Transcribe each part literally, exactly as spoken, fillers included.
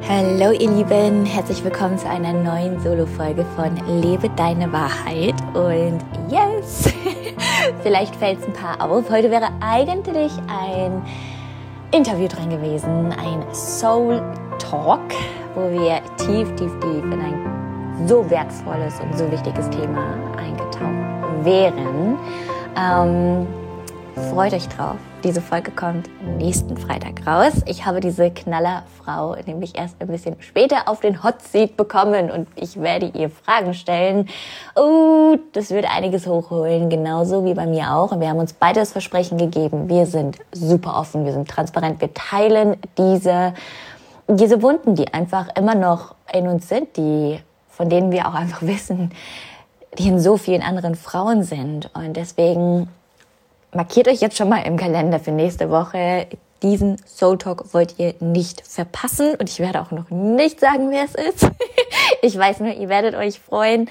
Hallo ihr Lieben, herzlich willkommen zu einer neuen Solo-Folge von Lebe deine Wahrheit. Und yes, vielleicht fällt es ein paar auf. Heute wäre eigentlich ein Interview dran gewesen, ein Soul Talk, wo wir tief, tief, tief in ein so wertvolles und so wichtiges Thema eingetaucht wären. Ähm, freut euch drauf. Diese Folge kommt nächsten Freitag raus. Ich habe diese Knallerfrau nämlich erst ein bisschen später auf den Hot Seat bekommen und ich werde ihr Fragen stellen. Oh, das wird einiges hochholen, genauso wie bei mir auch. Und wir haben uns beide das Versprechen gegeben, wir sind super offen, wir sind transparent, wir teilen diese, diese Wunden, die einfach immer noch in uns sind, die, von denen wir auch einfach wissen, die in so vielen anderen Frauen sind. Und deswegen markiert euch jetzt schon mal im Kalender für nächste Woche. Diesen Soul Talk wollt ihr nicht verpassen. Und ich werde auch noch nicht sagen, wer es ist. Ich weiß nur, ihr werdet euch freuen.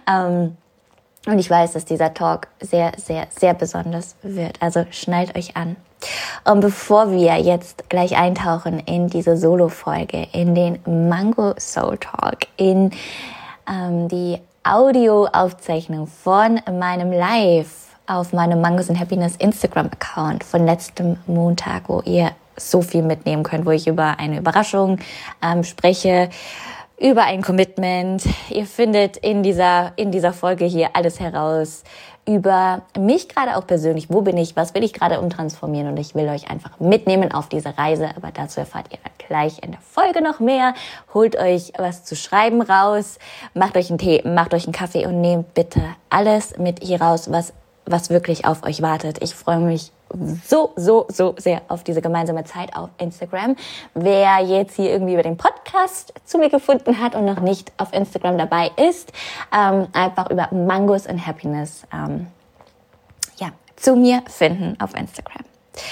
Und ich weiß, dass dieser Talk sehr, sehr, sehr besonders wird. Also schnallt euch an. Und bevor wir jetzt gleich eintauchen in diese Solo-Folge, in den Mango Soul Talk, in ähm, die Audioaufzeichnung von meinem Live auf meinem Mangos and Happiness Instagram-Account von letztem Montag, wo ihr so viel mitnehmen könnt, wo ich über eine Überraschung ähm, spreche, über ein Commitment. Ihr findet in dieser, in dieser Folge hier alles heraus über mich gerade auch persönlich. Wo bin ich? Was will ich gerade umtransformieren? Und ich will euch einfach mitnehmen auf diese Reise. Aber dazu erfahrt ihr gleich in der Folge noch mehr. Holt euch was zu schreiben raus. Macht euch einen Tee, macht euch einen Kaffee und nehmt bitte alles mit hier raus, was was wirklich auf euch wartet. Ich freue mich so, so, so sehr auf diese gemeinsame Zeit auf Instagram. Wer jetzt hier irgendwie über den Podcast zu mir gefunden hat und noch nicht auf Instagram dabei ist, ähm, einfach über Mangos and Happiness ähm, ja, zu mir finden auf Instagram.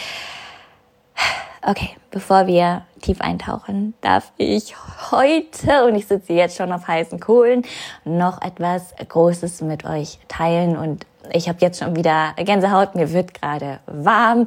Okay, bevor wir tief eintauchen, darf ich heute, und ich sitze jetzt schon auf heißen Kohlen, noch etwas Großes mit euch teilen. Und ich habe jetzt schon wieder Gänsehaut, mir wird gerade warm.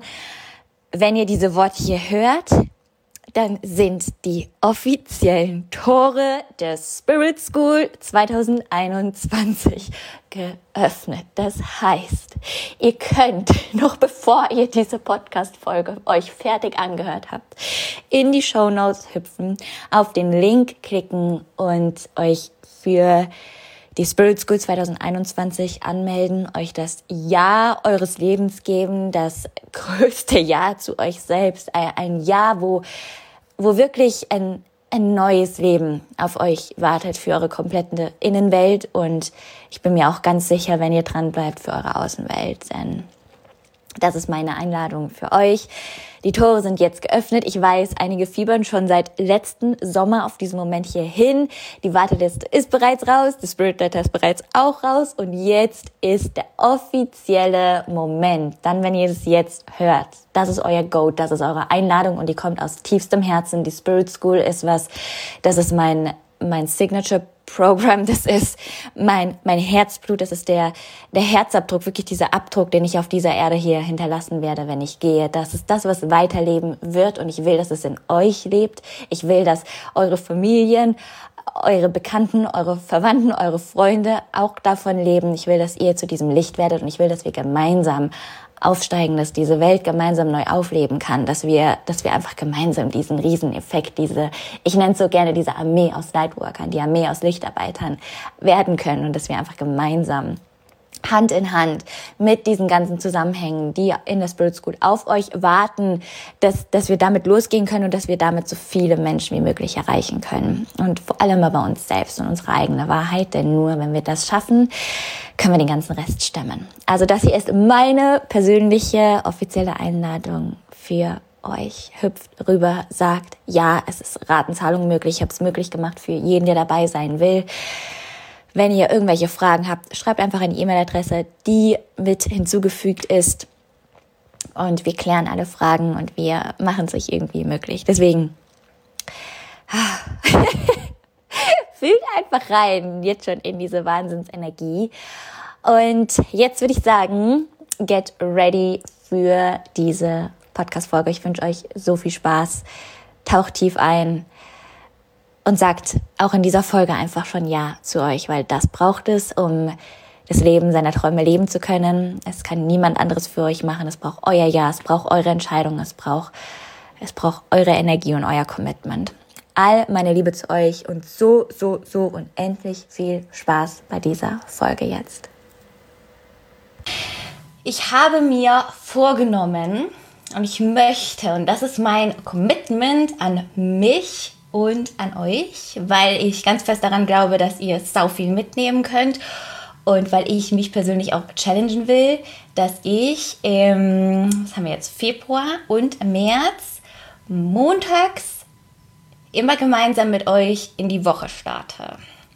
Wenn ihr diese Worte hier hört, dann sind die offiziellen Tore der Spirit School zwanzig einundzwanzig geöffnet. Das heißt, ihr könnt, noch bevor ihr diese Podcast-Folge euch fertig angehört habt, in die Shownotes hüpfen, auf den Link klicken und euch für die Spirit School zwanzig einundzwanzig anmelden, euch das Jahr eures Lebens geben, das größte Jahr zu euch selbst, ein Jahr, wo, wo wirklich ein, ein neues Leben auf euch wartet für eure komplette Innenwelt. Und ich bin mir auch ganz sicher, wenn ihr dran bleibt, für eure Außenwelt, denn das ist meine Einladung für euch. Die Tore sind jetzt geöffnet. Ich weiß, einige fiebern schon seit letzten Sommer auf diesen Moment hier hin. Die Warteliste ist bereits raus, die Spirit Letter ist bereits auch raus und jetzt ist der offizielle Moment. Dann, wenn ihr es jetzt hört, das ist euer Go, das ist eure Einladung und die kommt aus tiefstem Herzen. Die Spirit School ist was, das ist mein mein Signature Program, das ist mein mein Herzblut, das ist der der Herzabdruck, wirklich dieser Abdruck, den ich auf dieser Erde hier hinterlassen werde, wenn ich gehe. Das ist das, was weiterleben wird und ich will, dass es in euch lebt. Ich will, dass eure Familien, eure Bekannten, eure Verwandten, eure Freunde auch davon leben. Ich will, dass ihr zu diesem Licht werdet und ich will, dass wir gemeinsam aufsteigen, dass diese Welt gemeinsam neu aufleben kann, dass wir, dass wir einfach gemeinsam diesen Rieseneffekt, diese, ich nenne es so gerne diese Armee aus Lightworkern, die Armee aus Lichtarbeitern werden können und dass wir einfach gemeinsam Hand in Hand mit diesen ganzen Zusammenhängen, die in der Spirit School auf euch warten, dass, dass wir damit losgehen können und dass wir damit so viele Menschen wie möglich erreichen können. Und vor allem aber uns selbst und unsere eigene Wahrheit, denn nur wenn wir das schaffen, können wir den ganzen Rest stemmen. Also das hier ist meine persönliche offizielle Einladung für euch. Hüpft rüber, sagt, ja, es ist Ratenzahlung möglich, ich habe es möglich gemacht für jeden, der dabei sein will. Wenn ihr irgendwelche Fragen habt, schreibt einfach eine E-Mail-Adresse, die mit hinzugefügt ist. Und wir klären alle Fragen und wir machen es euch irgendwie möglich. Deswegen fühlt einfach rein, jetzt schon in diese Wahnsinnsenergie. Und jetzt würde ich sagen, get ready für diese Podcast-Folge. Ich wünsche euch so viel Spaß. Taucht tief ein. und sagt auch in dieser Folge einfach schon Ja zu euch, weil das braucht es, um das Leben seiner Träume leben zu können. Es kann niemand anderes für euch machen. Es braucht euer Ja, es braucht eure Entscheidung, es braucht, es braucht eure Energie und euer Commitment. All meine Liebe zu euch und so, so, so unendlich viel Spaß bei dieser Folge jetzt. Ich habe mir vorgenommen und ich möchte, und das ist mein Commitment an mich und an euch, weil ich ganz fest daran glaube, dass ihr sau viel mitnehmen könnt und weil ich mich persönlich auch challengen will, dass ich im, was haben wir jetzt, Februar und März montags immer gemeinsam mit euch in die Woche starte.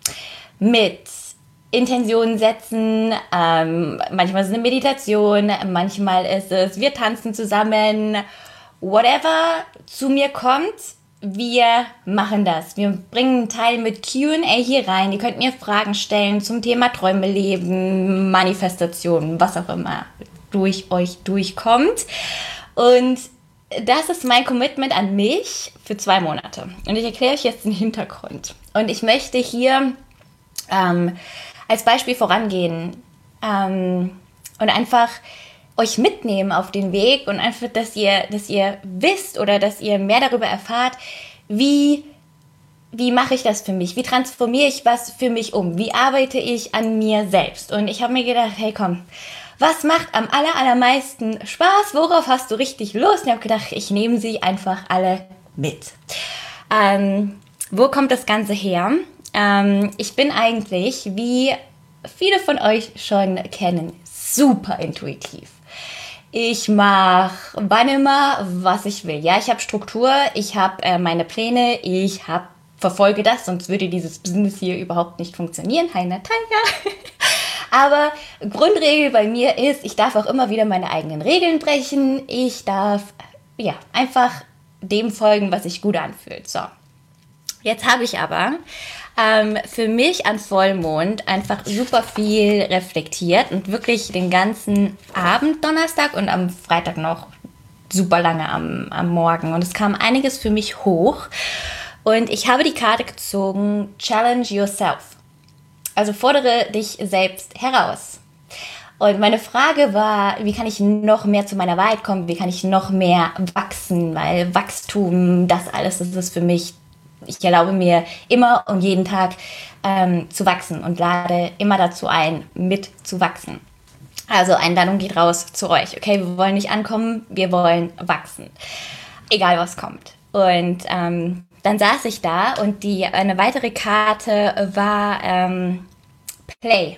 Mit Intentionen setzen, ähm, manchmal ist es eine Meditation, manchmal ist es, wir tanzen zusammen, whatever zu mir kommt, wir machen das. Wir bringen einen Teil mit Q und A hier rein. Ihr könnt mir Fragen stellen zum Thema Träume leben, Manifestationen, was auch immer durch euch durchkommt. Und das ist mein Commitment an mich für zwei Monate. Und ich erkläre euch jetzt den Hintergrund. Und ich möchte hier ähm, als Beispiel vorangehen ähm, und einfach euch mitnehmen auf den Weg und einfach, dass ihr, dass ihr wisst oder dass ihr mehr darüber erfahrt, wie, wie mache ich das für mich, wie transformiere ich was für mich um, wie arbeite ich an mir selbst. Und ich habe mir gedacht, hey komm, was macht am aller, allermeisten Spaß, worauf hast du richtig Lust? Und ich habe gedacht, ich nehme sie einfach alle mit. Ähm, wo kommt das Ganze her? Ähm, ich bin eigentlich, wie viele von euch schon kennen, super intuitiv. Ich mache wann immer, was ich will. Ja, ich habe Struktur, ich habe äh, meine Pläne, ich hab, verfolge das, sonst würde dieses Business hier überhaupt nicht funktionieren. Hi Natalia. Aber Grundregel bei mir ist, ich darf auch immer wieder meine eigenen Regeln brechen. Ich darf ja einfach dem folgen, was sich gut anfühlt. So, jetzt habe ich aber ähm, für mich an Vollmond einfach super viel reflektiert und wirklich den ganzen Abend Donnerstag und am Freitag noch super lange am, am Morgen. Und es kam einiges für mich hoch. Und ich habe die Karte gezogen, Challenge Yourself. Also fordere dich selbst heraus. Und meine Frage war, wie kann ich noch mehr zu meiner Wahrheit kommen? Wie kann ich noch mehr wachsen? Weil Wachstum, das alles, das ist für mich, ich erlaube mir immer und jeden Tag ähm, zu wachsen und lade immer dazu ein, mit zu wachsen. Also Einladung geht raus zu euch. Okay, wir wollen nicht ankommen, wir wollen wachsen. Egal was kommt. Und ähm, dann saß ich da und die, eine weitere Karte war ähm, Play.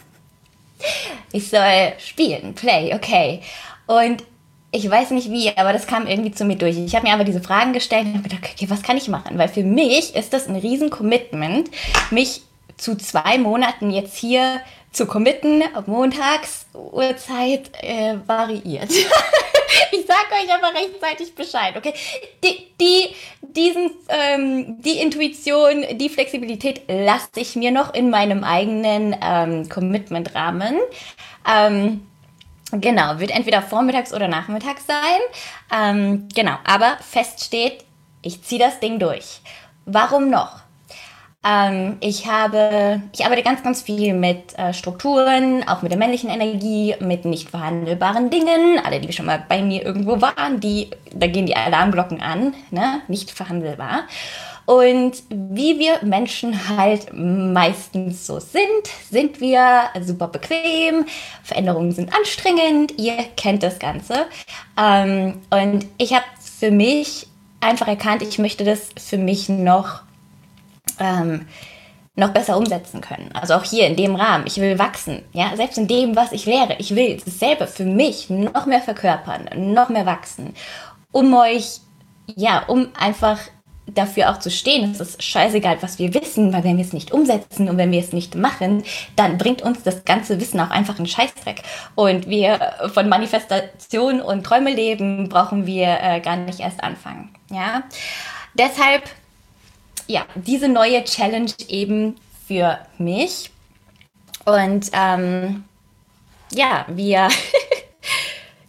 Ich soll spielen, Play, okay. Und ich weiß nicht wie, aber das kam irgendwie zu mir durch. Ich habe mir aber diese Fragen gestellt und habe gedacht, okay, was kann ich machen? Weil für mich ist das ein riesen Commitment, mich zu zwei Monaten jetzt hier zu committen. Montags, Uhrzeit äh, variiert. Ich sage euch aber rechtzeitig Bescheid, okay? Die, die, diesen, ähm, die Intuition, die Flexibilität lasse ich mir noch in meinem eigenen ähm, Commitment-Rahmen. Ähm, genau, wird entweder vormittags oder nachmittags sein. Ähm, genau, aber fest steht, ich ziehe das Ding durch. Warum noch? Ähm, ich habe, ich arbeite ganz, ganz viel mit äh, Strukturen, auch mit der männlichen Energie, mit nicht verhandelbaren Dingen. Alle, die schon mal bei mir irgendwo waren, die, da gehen die Alarmglocken an, ne? Nicht verhandelbar. Und wie wir Menschen halt meistens so sind, sind wir super bequem, Veränderungen sind anstrengend, ihr kennt das Ganze. Ähm, und ich habe für mich einfach erkannt, ich möchte das für mich noch Ähm, noch besser umsetzen können. Also auch hier in dem Rahmen. Ich will wachsen. Ja? Selbst in dem, was ich lehre. Ich will dasselbe für mich noch mehr verkörpern, noch mehr wachsen. Um euch, ja, um einfach dafür auch zu stehen. Es ist scheißegal, was wir wissen, weil wenn wir es nicht umsetzen und wenn wir es nicht machen, dann bringt uns das ganze Wissen auch einfach einen Scheißdreck. Und wir von Manifestation und Träume leben brauchen wir äh, gar nicht erst anfangen. Ja? Deshalb ja, diese neue Challenge eben für mich. Und ähm, ja, wir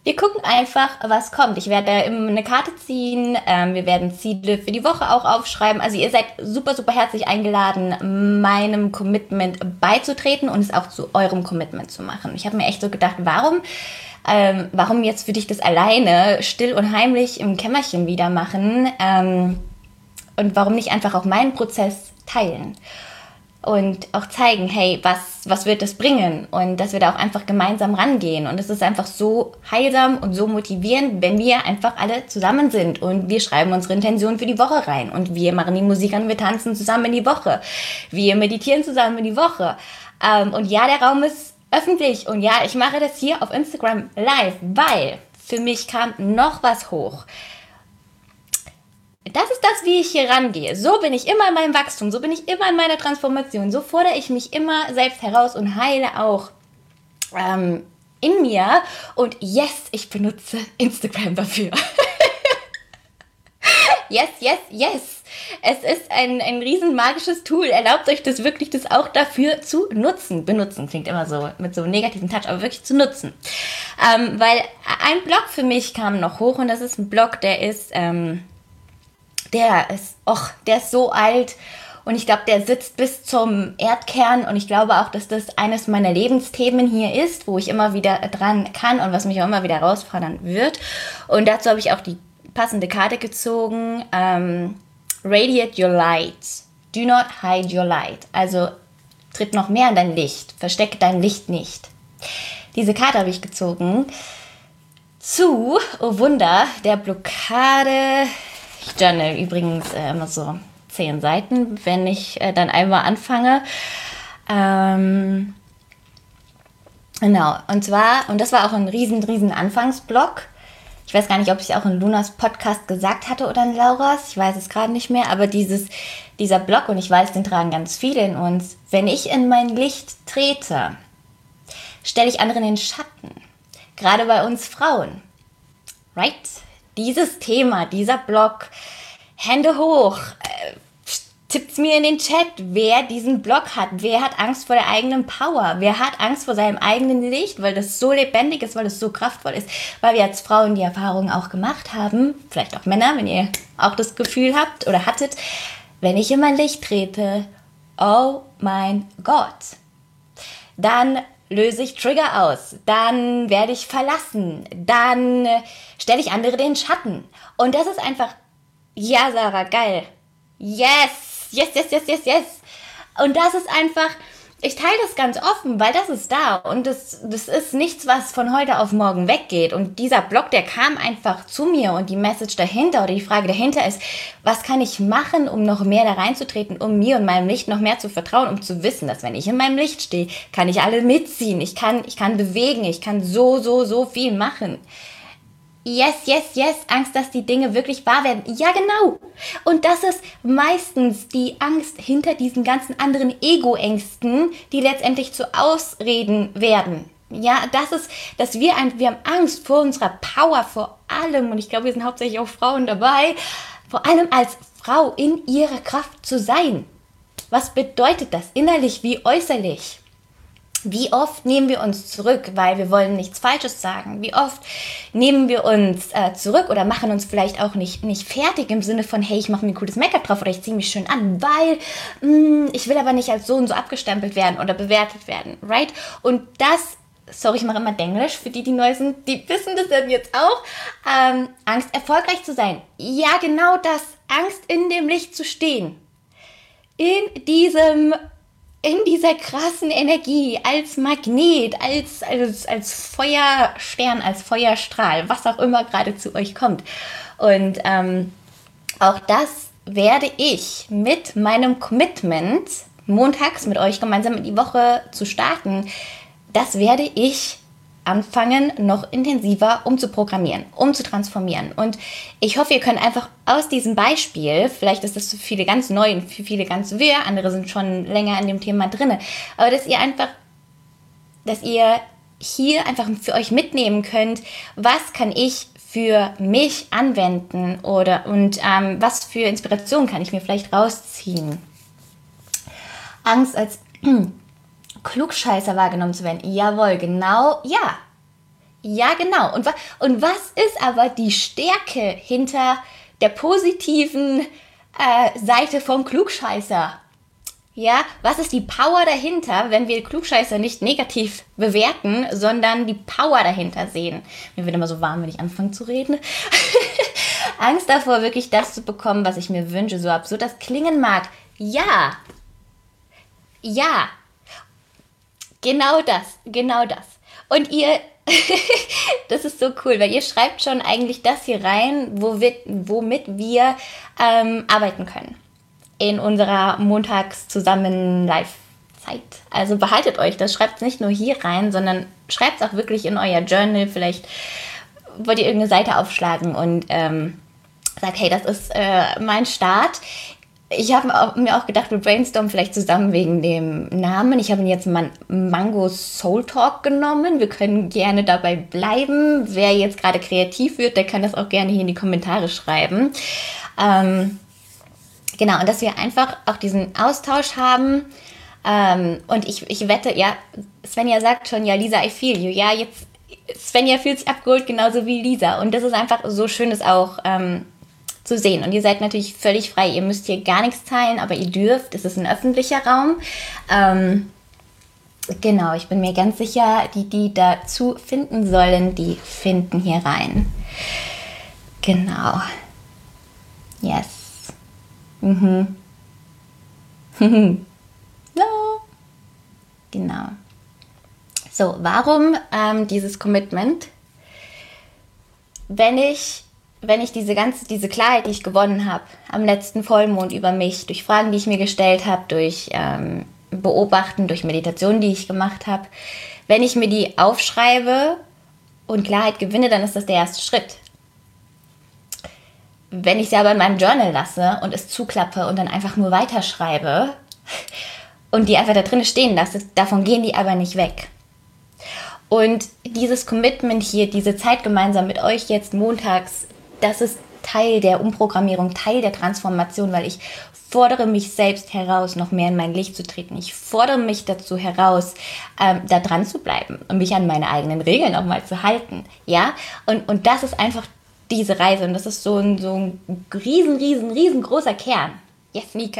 Wir gucken einfach, was kommt. Ich werde eine Karte ziehen. Ähm, wir werden Ziele für die Woche auch aufschreiben. Also ihr seid super, super herzlich eingeladen, meinem Commitment beizutreten und es auch zu eurem Commitment zu machen. Ich habe mir echt so gedacht, warum, ähm, warum jetzt würde ich das alleine still und heimlich im Kämmerchen wieder machen? Ähm, und warum nicht einfach auch meinen Prozess teilen? Und auch zeigen, hey, was, was wird das bringen? Und dass wir da auch einfach gemeinsam rangehen. Und es ist einfach so heilsam und so motivierend, wenn wir einfach alle zusammen sind. Und wir schreiben unsere Intention für die Woche rein. Und wir machen die Musik an, wir tanzen zusammen in die Woche. Wir meditieren zusammen in die Woche. Ähm, und ja, der Raum ist öffentlich. Und ja, ich mache das hier auf Instagram live, weil für mich kam noch was hoch. Das ist das, wie ich hier rangehe. So bin ich immer in meinem Wachstum, so bin ich immer in meiner Transformation. So fordere ich mich immer selbst heraus und heile auch ähm, in mir. Und yes, ich benutze Instagram dafür. Yes, yes, yes. Es ist ein, ein riesen magisches Tool. Erlaubt euch das wirklich, das auch dafür zu nutzen. Benutzen klingt immer so mit so einem negativen Touch, aber wirklich zu nutzen. Ähm, weil ein Blog für mich kam noch hoch und das ist ein Blog, der ist... Ähm, Der ist, och, der ist so alt und ich glaube, der sitzt bis zum Erdkern und ich glaube auch, dass das eines meiner Lebensthemen hier ist, wo ich immer wieder dran kann und was mich auch immer wieder herausfordern wird. Und dazu habe ich auch die passende Karte gezogen. Ähm, Radiate your light. Do not hide your light. Also tritt noch mehr in dein Licht. Verstecke dein Licht nicht. Diese Karte habe ich gezogen zu, oh Wunder, der Blockade. Ich journal übrigens äh, immer so zehn Seiten, wenn ich äh, dann einmal anfange. Ähm, genau, und zwar, und das war auch ein riesen, riesen Anfangsblock. Ich weiß gar nicht, ob ich es auch in Lunas Podcast gesagt hatte oder in Lauras, ich weiß es gerade nicht mehr, aber dieses, dieser Block, und ich weiß, den tragen ganz viele in uns, wenn ich in mein Licht trete, stelle ich anderen in den Schatten. Gerade bei uns Frauen. Right? Dieses Thema, dieser Blog, Hände hoch, äh, tippt's mir in den Chat, wer diesen Blog hat, wer hat Angst vor der eigenen Power, wer hat Angst vor seinem eigenen Licht, weil das so lebendig ist, weil das so kraftvoll ist, weil wir als Frauen die Erfahrung auch gemacht haben, vielleicht auch Männer, wenn ihr auch das Gefühl habt oder hattet, wenn ich in mein Licht trete, oh mein Gott, dann löse ich Trigger aus, dann werde ich verlassen, dann stelle ich andere den Schatten. Und das ist einfach, ja Sarah, geil. Yes, yes, yes, yes, yes, yes. Und das ist einfach, ich teile das ganz offen, weil das ist da. Und das, das ist nichts, was von heute auf morgen weggeht. Und dieser Blog, der kam einfach zu mir und die Message dahinter oder die Frage dahinter ist, was kann ich machen, um noch mehr da reinzutreten, um mir und meinem Licht noch mehr zu vertrauen, um zu wissen, dass wenn ich in meinem Licht stehe, kann ich alle mitziehen. Ich kann, ich kann bewegen, ich kann so, so, so viel machen. Yes, yes, yes, Angst, dass die Dinge wirklich wahr werden. Ja, genau. Und das ist meistens die Angst hinter diesen ganzen anderen Ego-Ängsten, die letztendlich zu Ausreden werden. Ja, das ist, dass wir, ein, wir haben Angst vor unserer Power, vor allem, und ich glaube, wir sind hauptsächlich auch Frauen dabei, vor allem als Frau in ihrer Kraft zu sein. Was bedeutet das innerlich wie äußerlich? Wie oft nehmen wir uns zurück, weil wir wollen nichts Falsches sagen? Wie oft nehmen wir uns äh, zurück oder machen uns vielleicht auch nicht, nicht fertig im Sinne von, hey, ich mache mir ein cooles Make-up drauf oder ich ziehe mich schön an, weil mh, ich will aber nicht als so und so abgestempelt werden oder bewertet werden, right? Und das, sorry, ich mache immer Denglisch, für die, die neu sind, die wissen das dann jetzt auch, ähm, Angst, erfolgreich zu sein. Ja, genau das, Angst, in dem Licht zu stehen. In diesem in dieser krassen Energie, als Magnet, als, als, als Feuerstern, als Feuerstrahl, was auch immer gerade zu euch kommt. Und ähm, auch das werde ich mit meinem Commitment, montags mit euch gemeinsam in die Woche zu starten, das werde ich anfangen, noch intensiver umzuprogrammieren, umzutransformieren. Und ich hoffe, ihr könnt einfach aus diesem Beispiel, vielleicht ist das für viele ganz neu und für viele ganz wirr, andere sind schon länger in dem Thema drin, aber dass ihr einfach, dass ihr hier einfach für euch mitnehmen könnt, was kann ich für mich anwenden oder und ähm, was für Inspiration kann ich mir vielleicht rausziehen. Angst als Klugscheißer wahrgenommen zu werden. Jawohl, genau, ja. Ja, genau. Und, wa und was ist aber die Stärke hinter der positiven äh, Seite vom Klugscheißer? Ja, was ist die Power dahinter, wenn wir Klugscheißer nicht negativ bewerten, sondern die Power dahinter sehen? Mir wird immer so warm, wenn ich anfange zu reden. Angst davor, wirklich das zu bekommen, was ich mir wünsche, so absurd das klingen mag. Ja, ja, genau das, genau das. Und ihr, das ist so cool, weil ihr schreibt schon eigentlich das hier rein, wo wir, womit wir ähm, arbeiten können in unserer montags zusammen Live-Zeit. Also behaltet euch das, schreibt es nicht nur hier rein, sondern schreibt es auch wirklich in euer Journal. Vielleicht wollt ihr irgendeine Seite aufschlagen und ähm, sagt, hey, das ist äh, mein Start. Ich habe mir auch gedacht, wir brainstormen vielleicht zusammen wegen dem Namen. Ich habe ihn jetzt Man Mango Soul Talk genommen. Wir können gerne dabei bleiben. Wer jetzt gerade kreativ wird, der kann das auch gerne hier in die Kommentare schreiben. Ähm, genau, und dass wir einfach auch diesen Austausch haben. Ähm, und ich, ich wette, ja, Svenja sagt schon, ja, Lisa, I feel you. Ja, jetzt, Svenja fühlt sich abgeholt, genauso wie Lisa. Und das ist einfach so schön, das auch ähm, zu sehen. Und ihr seid natürlich völlig frei. Ihr müsst hier gar nichts teilen, aber ihr dürft. Es ist ein öffentlicher Raum. Ähm, genau, ich bin mir ganz sicher, die, die dazu finden sollen, die finden hier rein. Genau. Yes. Mhm. No. Genau. So, warum ähm, dieses Commitment? Wenn ich wenn ich diese ganze, diese Klarheit, die ich gewonnen habe, am letzten Vollmond über mich, durch Fragen, die ich mir gestellt habe, durch ähm, Beobachten, durch Meditationen, die ich gemacht habe, wenn ich mir die aufschreibe und Klarheit gewinne, dann ist das der erste Schritt. Wenn ich sie aber in meinem Journal lasse und es zuklappe und dann einfach nur weiterschreibe und die einfach da drin stehen lasse, davon gehen die aber nicht weg. Und dieses Commitment hier, diese Zeit gemeinsam mit euch jetzt montags, das ist Teil der Umprogrammierung, Teil der Transformation, weil ich fordere mich selbst heraus, noch mehr in mein Licht zu treten. Ich fordere mich dazu heraus, ähm, da dran zu bleiben und mich an meine eigenen Regeln auch mal zu halten. Ja? Und, und das ist einfach diese Reise und das ist so ein, so ein riesen, riesen, riesengroßer Kern. Yes, Nike.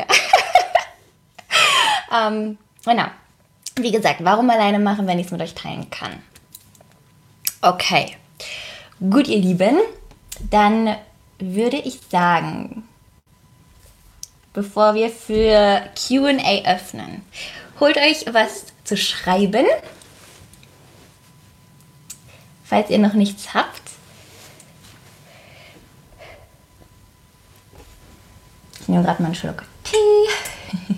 ähm, genau. Wie gesagt, warum alleine machen, wenn ich es mit euch teilen kann? Okay. Gut, ihr Lieben. Dann würde ich sagen, bevor wir für Q und A öffnen, holt euch was zu schreiben, falls ihr noch nichts habt. Ich nehme gerade mal einen Schluck Tee.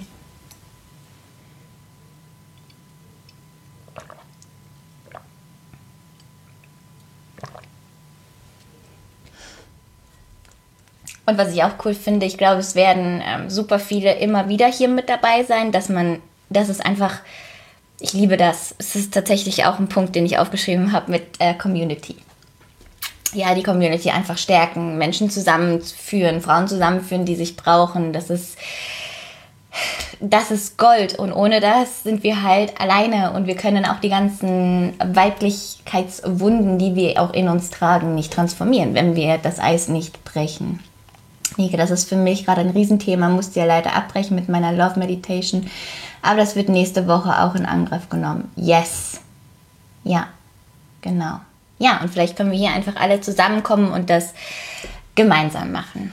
Und was ich auch cool finde, ich glaube, es werden ähm, super viele immer wieder hier mit dabei sein, dass man, das ist einfach, ich liebe das. Es ist tatsächlich auch ein Punkt, den ich aufgeschrieben habe mit äh, Community. Ja, die Community einfach stärken, Menschen zusammenführen, Frauen zusammenführen, die sich brauchen. Das ist, das ist Gold und ohne das sind wir halt alleine und wir können auch die ganzen Weiblichkeitswunden, die wir auch in uns tragen, nicht transformieren, wenn wir das Eis nicht brechen. Nike, das ist für mich gerade ein Riesenthema, musste ja leider abbrechen mit meiner Love Meditation, aber das wird nächste Woche auch in Angriff genommen. Yes. Ja, genau. Ja, und vielleicht können wir hier einfach alle zusammenkommen und das gemeinsam machen.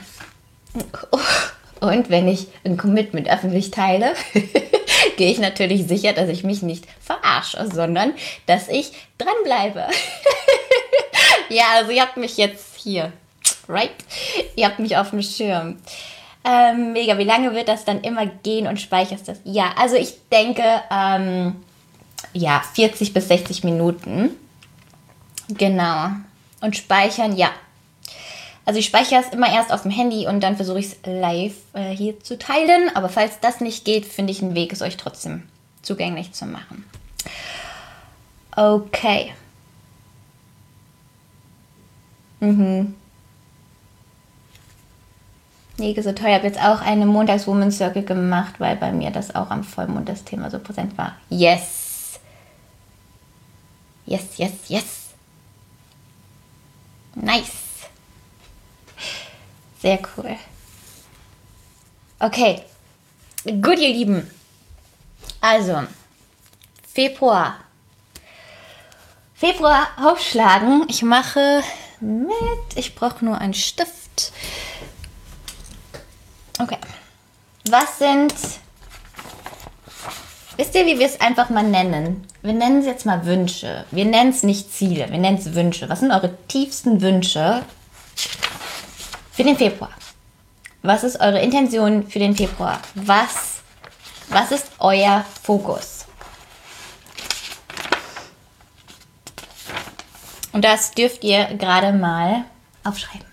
Und wenn ich ein Commitment öffentlich teile, gehe ich natürlich sicher, dass ich mich nicht verarsche, sondern dass ich dranbleibe. Ja, also ihr habt mich jetzt hier. Right? Ihr habt mich auf dem Schirm. Ähm, mega, wie lange wird das dann immer gehen und speicherst das? Ja, also ich denke, ähm, ja, vierzig bis sechzig Minuten. Genau. Und speichern, ja. Also ich speichere es immer erst auf dem Handy und dann versuche ich es live äh, hier zu teilen. Aber falls das nicht geht, finde ich einen Weg, es euch trotzdem zugänglich zu machen. Okay. Mhm. Nike, so toll. Ich habe jetzt auch eine Montags-Women's Circle gemacht, weil bei mir das auch am Vollmond das Thema so präsent war. Yes. Yes, yes, yes. Nice. Sehr cool. Okay. Gut, ihr Lieben. Also, Februar. Februar aufschlagen. Ich mache mit. Ich brauche nur einen Stift. Okay. Was sind... Wisst ihr, wie wir es einfach mal nennen? Wir nennen es jetzt mal Wünsche. Wir nennen es nicht Ziele, wir nennen es Wünsche. Was sind eure tiefsten Wünsche für den Februar? Was ist eure Intention für den Februar? Was, was ist euer Fokus? Und das dürft ihr gerade mal aufschreiben.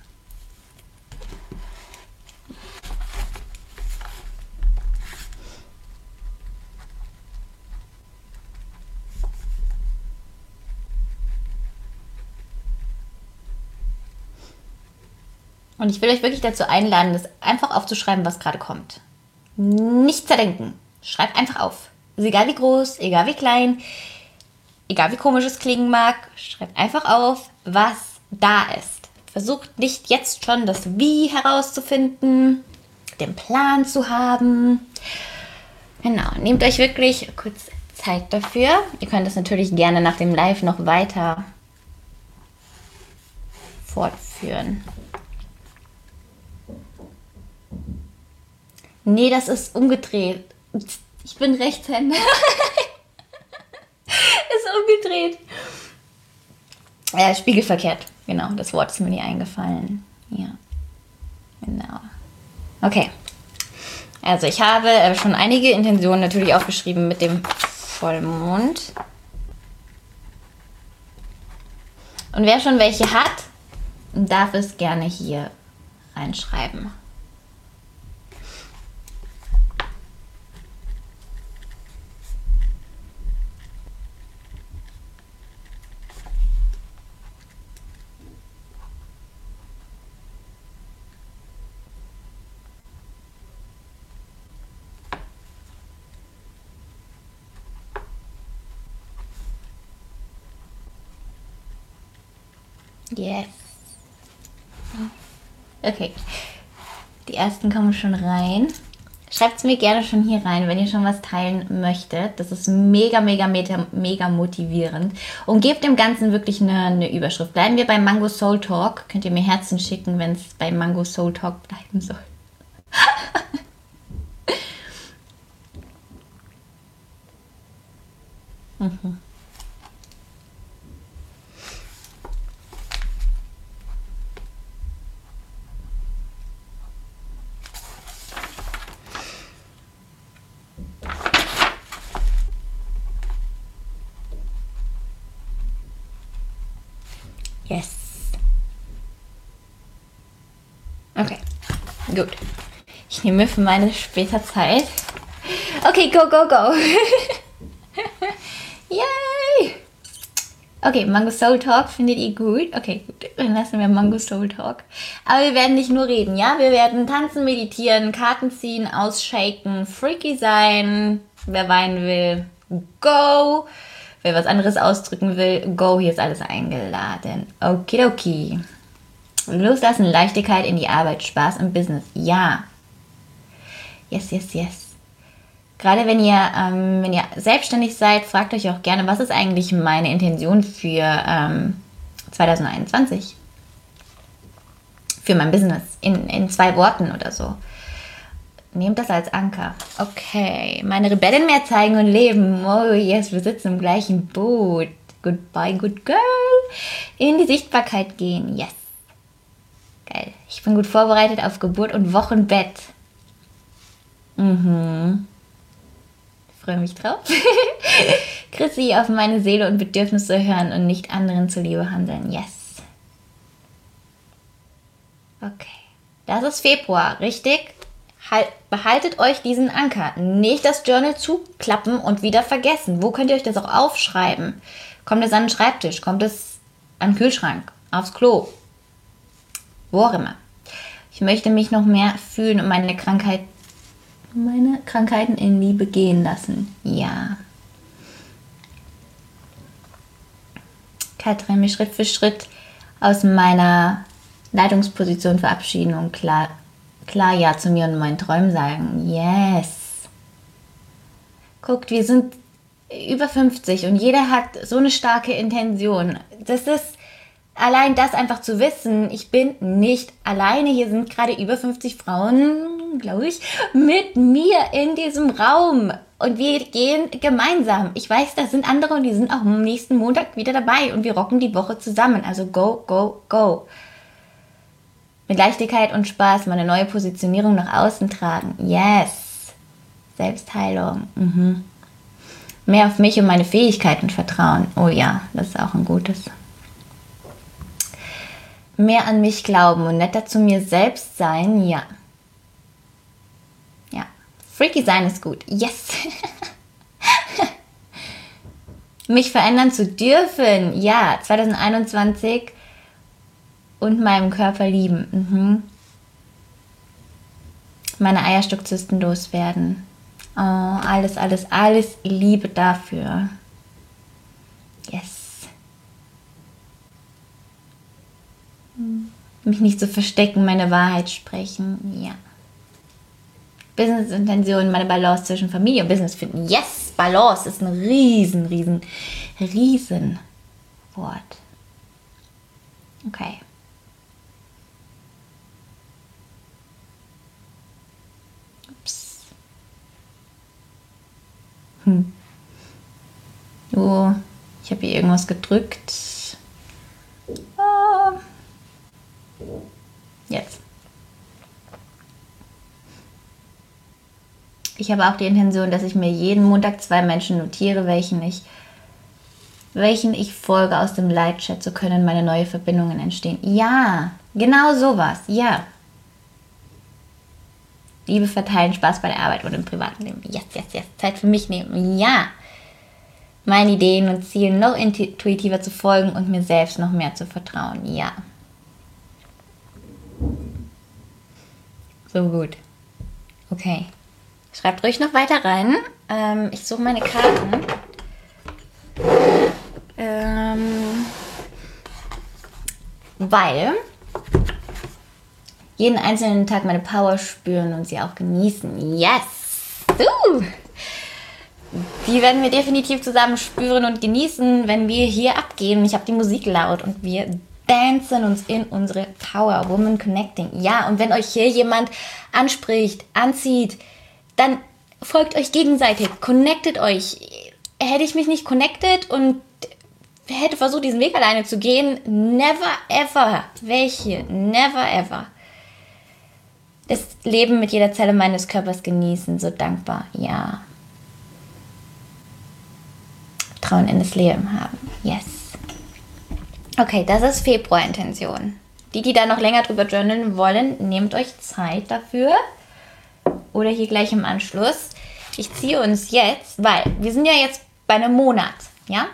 Und ich will euch wirklich dazu einladen, das einfach aufzuschreiben, was gerade kommt. Nicht zerdenken. Schreibt einfach auf. Ist egal wie groß, egal wie klein, egal wie komisch es klingen mag. Schreibt einfach auf, was da ist. Versucht nicht jetzt schon das Wie herauszufinden, den Plan zu haben. Genau, nehmt euch wirklich kurz Zeit dafür. Ihr könnt das natürlich gerne nach dem Live noch weiter fortführen. Nee, das ist umgedreht. Ich bin Rechtshänder. Ist umgedreht. Ja, spiegelverkehrt. Genau, das Wort ist mir nie eingefallen. Ja, genau. Okay. Also ich habe schon einige Intentionen natürlich aufgeschrieben mit dem Vollmond. Und wer schon welche hat, darf es gerne hier reinschreiben. Yes. Okay. Die ersten kommen schon rein. Schreibt es mir gerne schon hier rein, wenn ihr schon was teilen möchtet. Das ist mega, mega, mega, mega motivierend. Und gebt dem Ganzen wirklich eine, eine Überschrift. Bleiben wir beim Mango Soul Talk. Könnt ihr mir Herzen schicken, wenn es bei Mango Soul Talk bleiben soll. mhm. Yes. Okay, gut. Ich nehme mir für meine später Zeit. Okay, go, go, go. Yay! Okay, Mango Soul Talk findet ihr gut? Okay, gut. Dann lassen wir Mango Soul Talk. Aber wir werden nicht nur reden, ja? Wir werden tanzen, meditieren, Karten ziehen, ausshaken, freaky sein. Wer weinen will, go. Wer was anderes ausdrücken will, go, hier ist alles eingeladen. Okidoki. Loslassen, Leichtigkeit in die Arbeit, Spaß im Business. Ja. Yes, yes, yes. Gerade wenn ihr, ähm, wenn ihr selbstständig seid, fragt euch auch gerne, was ist eigentlich meine Intention für ähm, zwanzig einundzwanzig? Für mein Business. In, in zwei Worten oder so. Nehmt das als Anker. Okay, meine Rebellin mehr zeigen und leben. Oh yes, wir sitzen im gleichen Boot. Goodbye, good girl. In die Sichtbarkeit gehen. Yes. Geil. Ich bin gut vorbereitet auf Geburt und Wochenbett. Mhm. Ich freue mich drauf. Chrissy, auf meine Seele und Bedürfnisse hören und nicht anderen zuliebe handeln. Yes. Okay. Das ist Februar, richtig? Behaltet euch diesen Anker. Nicht das Journal zuklappen und wieder vergessen. Wo könnt ihr euch das auch aufschreiben? Kommt es an den Schreibtisch? Kommt es an den Kühlschrank? Aufs Klo? Wo auch immer. Ich möchte mich noch mehr fühlen und meine Krankheit, meine Krankheiten in Liebe gehen lassen. Ja. Katrin, mir Schritt für Schritt aus meiner Leitungsposition verabschieden und klar, klar Ja zu mir und meinen Träumen sagen. Yes. Guckt, wir sind über fünfzig und jeder hat so eine starke Intention. Das ist allein das einfach zu wissen, ich bin nicht alleine. Hier sind gerade über fünfzig Frauen, glaube ich, mit mir in diesem Raum. Und wir gehen gemeinsam. Ich weiß, das sind andere und die sind auch am nächsten Montag wieder dabei. Und wir rocken die Woche zusammen. Also go, go, go. Mit Leichtigkeit und Spaß meine neue Positionierung nach außen tragen. Yes. Selbstheilung. Mhm. Mehr auf mich und meine Fähigkeiten vertrauen. Oh ja, das ist auch ein gutes. Mehr an mich glauben und netter zu mir selbst sein. Ja. Ja. Freaky sein ist gut. Yes. Mich verändern zu dürfen. Ja. zwanzig einundzwanzig und meinem Körper lieben. Mhm. Meine Eierstockzysten loswerden. Oh, alles, alles, alles Liebe dafür. Yes. Mich nicht zu verstecken, meine Wahrheit sprechen. Ja. Business-Intention, meine Balance zwischen Familie und Business finden. Yes, Balance ist ein riesen, riesen, riesen Wort. Okay. Ups. Hm. Oh, ich habe hier irgendwas gedrückt. Oh. Jetzt. Ich habe auch die Intention, dass ich mir jeden Montag zwei Menschen notiere, welchen ich, welchen ich folge aus dem Light-Chat, so können meine neue Verbindungen entstehen. Ja, genau sowas, ja. Liebe verteilen, Spaß bei der Arbeit und im privaten Leben. Yes, yes, yes. Zeit für mich nehmen. Ja. Meinen Ideen und Zielen noch intuitiver zu folgen und mir selbst noch mehr zu vertrauen. Ja. So gut. Okay. Schreibt ruhig noch weiter rein. Ähm, ich suche meine Karten. Ähm, weil jeden einzelnen Tag meine Power spüren und sie auch genießen. Yes! Uh. Die werden wir definitiv zusammen spüren und genießen, wenn wir hier abgehen. Ich habe die Musik laut und wir dancen uns in unsere Power. Woman Connecting. Ja, und wenn euch hier jemand anspricht, anzieht, dann folgt euch gegenseitig. Connectet euch. Hätte ich mich nicht connected und hätte versucht, diesen Weg alleine zu gehen, never ever. Welche? Never ever. Das Leben mit jeder Zelle meines Körpers genießen. So dankbar. Ja. Vertrauen in das Leben haben. Yes. Okay, das ist Februar-Intention. Die, die da noch länger drüber journalen wollen, nehmt euch Zeit dafür. Oder hier gleich im Anschluss. Ich ziehe uns jetzt, weil wir sind ja jetzt bei einem Monat, ja?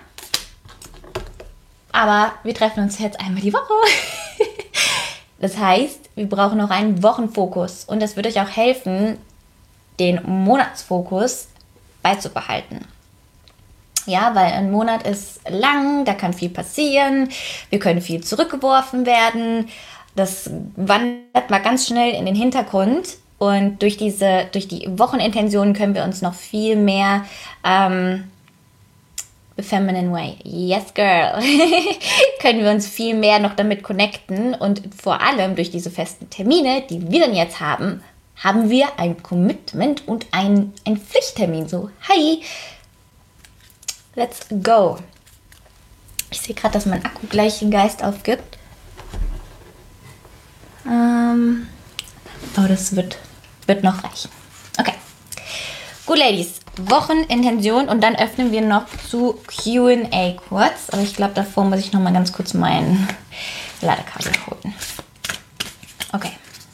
Aber wir treffen uns jetzt einmal die Woche. Das heißt, wir brauchen noch einen Wochenfokus. Und das wird euch auch helfen, den Monatsfokus beizubehalten. Ja, weil ein Monat ist lang, da kann viel passieren, wir können viel zurückgeworfen werden. Das wandert mal ganz schnell in den Hintergrund. Und durch diese, durch die Wochenintentionen können wir uns noch viel mehr ähm, the feminine way, yes girl, können wir uns viel mehr noch damit connecten. Und vor allem durch diese festen Termine, die wir dann jetzt haben, haben wir ein Commitment und ein, ein Pflichttermin. So, hi, let's go. Ich sehe gerade, dass mein Akku gleich den Geist aufgibt. Ähm, oh, das wird, wird noch reichen. Okay. Gut, Ladies. Wochenintention und dann öffnen wir noch zu Q und A kurz. Aber ich glaube, davor muss ich noch mal ganz kurz mein Ladekabel holen. Okay.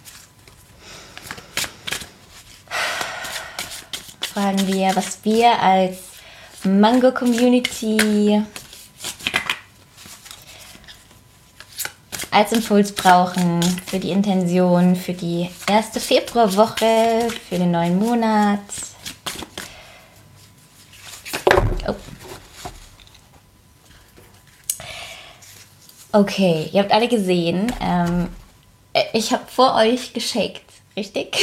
Fragen wir, was wir als Mango Community als Impuls brauchen für die Intention, für die erste Februarwoche, für den neuen Monat. Oh. Okay, ihr habt alle gesehen, ähm, ich habe vor euch geshakt, richtig?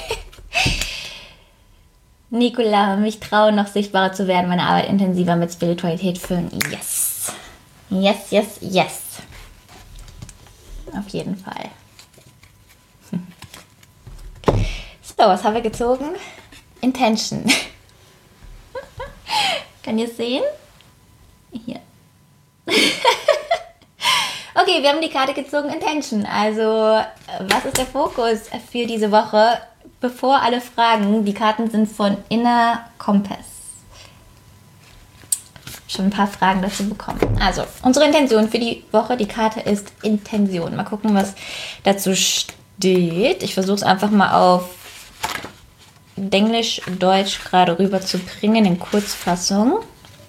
Nicola, mich trauen, noch sichtbarer zu werden, meine Arbeit intensiver mit Spiritualität führen. Yes. Yes, yes, yes. Auf jeden Fall. So, was haben wir gezogen? Intention. Kann ihr es sehen? Hier. Okay, wir haben die Karte gezogen, Intention. Also, was ist der Fokus für diese Woche? Bevor alle fragen, die Karten sind von Inner Compass. Schon ein paar Fragen dazu bekommen. Also, unsere Intention für die Woche, die Karte ist Intention. Mal gucken, was dazu steht. Ich versuche es einfach mal auf Englisch, Deutsch gerade rüber zu bringen in Kurzfassung.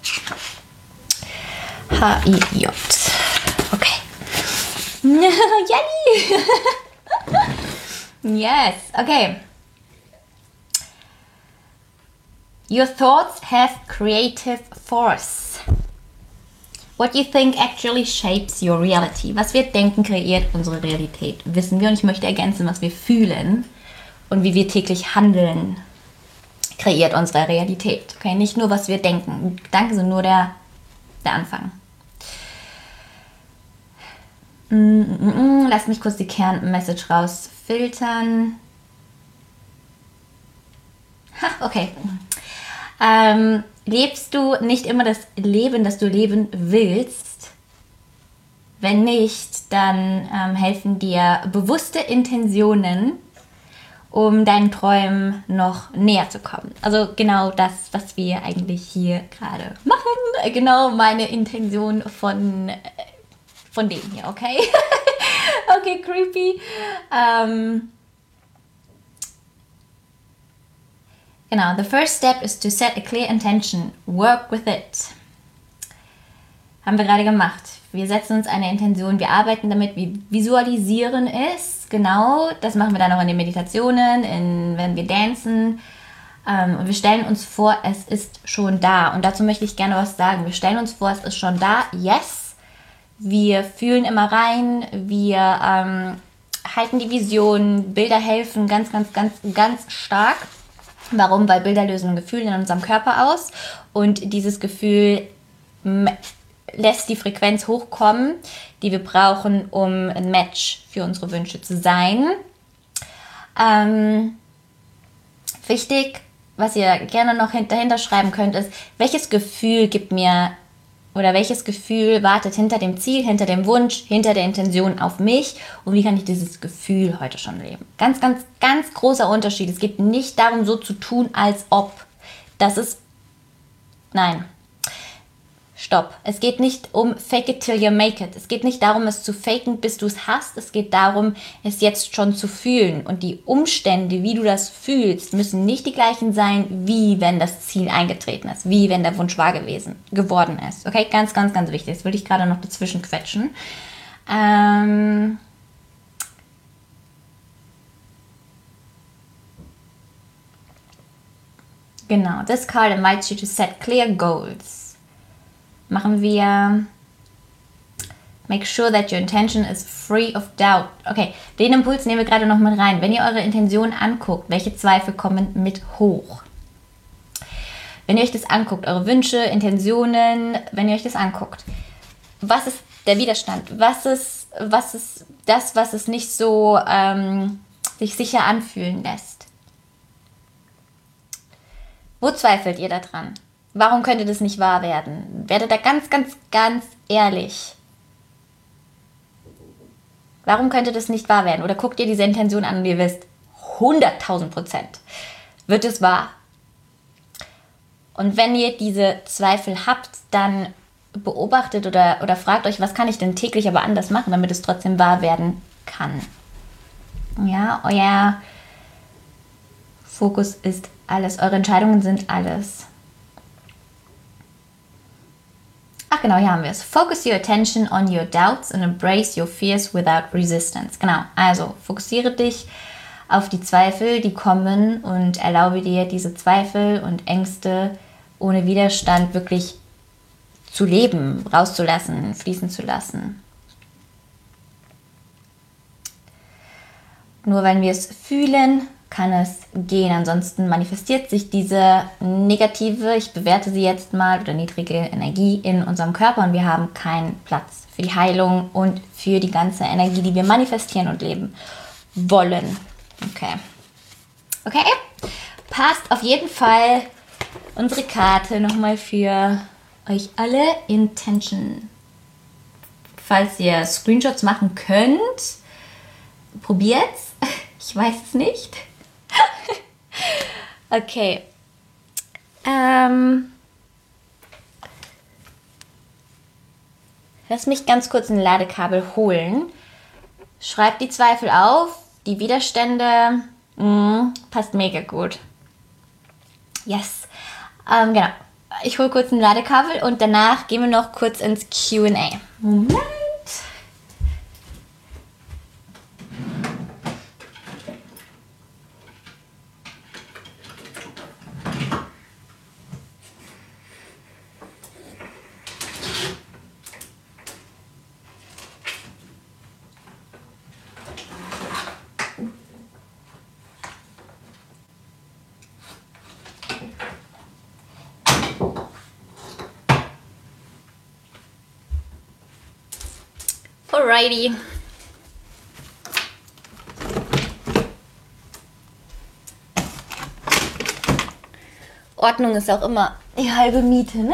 H I J. Okay. Jenny! Yes, okay. Your thoughts have creative force. What you think actually shapes your reality. Was wir denken, kreiert unsere Realität. Wissen wir, und ich möchte ergänzen, was wir fühlen und wie wir täglich handeln, kreiert unsere Realität. Okay, nicht nur, was wir denken. Gedanken sind nur der, der Anfang. Mm, mm, mm. Lass mich kurz die Kernmessage rausfiltern. Ha, okay. Ähm, lebst du nicht immer das Leben, das du leben willst? Wenn nicht, dann ähm, helfen dir bewusste Intentionen, um deinen Träumen noch näher zu kommen. Also genau das, was wir eigentlich hier gerade machen. Genau meine Intention von, von dem hier, okay? Okay, creepy. Ähm, Genau, the first step is to set a clear intention. Work with it. Haben wir gerade gemacht. Wir setzen uns eine Intention, wir arbeiten damit, wir visualisieren es. Genau, das machen wir dann auch in den Meditationen, in, wenn wir dancen. Ähm, und wir stellen uns vor, es ist schon da. Und dazu möchte ich gerne was sagen. Wir stellen uns vor, es ist schon da. Yes. Wir fühlen immer rein. Wir ähm, halten die Vision. Bilder helfen ganz, ganz, ganz, ganz stark. Warum? Weil Bilder lösen ein Gefühl in unserem Körper aus und dieses Gefühl lässt die Frequenz hochkommen, die wir brauchen, um ein Match für unsere Wünsche zu sein. Ähm, wichtig, was ihr gerne noch dahinter schreiben könnt, ist, welches Gefühl gibt mir oder welches Gefühl wartet hinter dem Ziel, hinter dem Wunsch, hinter der Intention auf mich und wie kann ich dieses Gefühl heute schon leben? Ganz, ganz, ganz großer Unterschied. Es geht nicht darum, so zu tun, als ob. Das ist, nein, stopp. Es geht nicht um fake it till you make it. Es geht nicht darum, es zu faken, bis du es hast. Es geht darum, es jetzt schon zu fühlen. Und die Umstände, wie du das fühlst, müssen nicht die gleichen sein, wie wenn das Ziel eingetreten ist. Wie wenn der Wunsch wahr gewesen, geworden ist. Okay, ganz, ganz, ganz wichtig. Das will ich gerade noch dazwischen quetschen. Ähm... Genau, this card invites you to set clear goals. Machen wir make sure that your intention is free of doubt. Okay, den Impuls nehmen wir gerade noch mit rein. Wenn ihr eure Intention anguckt, welche Zweifel kommen mit hoch? Wenn ihr euch das anguckt, eure Wünsche, Intentionen, wenn ihr euch das anguckt, was ist der Widerstand? Was ist, was ist das, was es nicht so ähm, sich sicher anfühlen lässt? Wo zweifelt ihr daran? Warum könnte das nicht wahr werden? Werdet da ganz, ganz, ganz ehrlich. Warum könnte das nicht wahr werden? Oder guckt ihr diese Intention an und ihr wisst, hunderttausend Prozent wird es wahr. Und wenn ihr diese Zweifel habt, dann beobachtet oder, oder fragt euch, was kann ich denn täglich aber anders machen, damit es trotzdem wahr werden kann. Ja, euer Fokus ist alles. Eure Entscheidungen sind alles. Ach genau, hier haben wir es. Focus your attention on your doubts and embrace your fears without resistance. Genau, also fokussiere dich auf die Zweifel, die kommen und erlaube dir, diese Zweifel und Ängste ohne Widerstand wirklich zu leben, rauszulassen, fließen zu lassen. Nur wenn wir es fühlen, kann es gehen. Ansonsten manifestiert sich diese negative, ich bewerte sie jetzt mal, oder niedrige Energie in unserem Körper und wir haben keinen Platz für die Heilung und für die ganze Energie, die wir manifestieren und leben wollen. Okay. Okay? Passt auf jeden Fall unsere Karte nochmal für euch alle. Intention. Falls ihr Screenshots machen könnt, probiert's. Ich weiß es nicht. Okay. Ähm. Lass mich ganz kurz ein Ladekabel holen. Schreibt die Zweifel auf, die Widerstände. Mm, passt mega gut. Yes. Ähm, genau. Ich hole kurz ein Ladekabel und danach gehen wir noch kurz ins Q and A. Moment. Alrighty. Ordnung ist auch immer die halbe Miete, ne?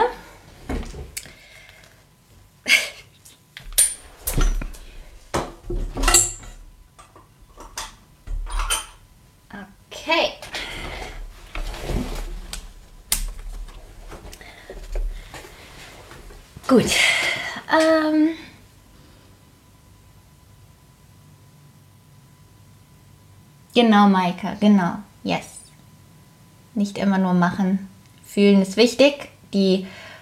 Okay. Gut. Ähm... Genau, Maika, genau. Yes. Nicht immer nur machen. Fühlen ist wichtig. Die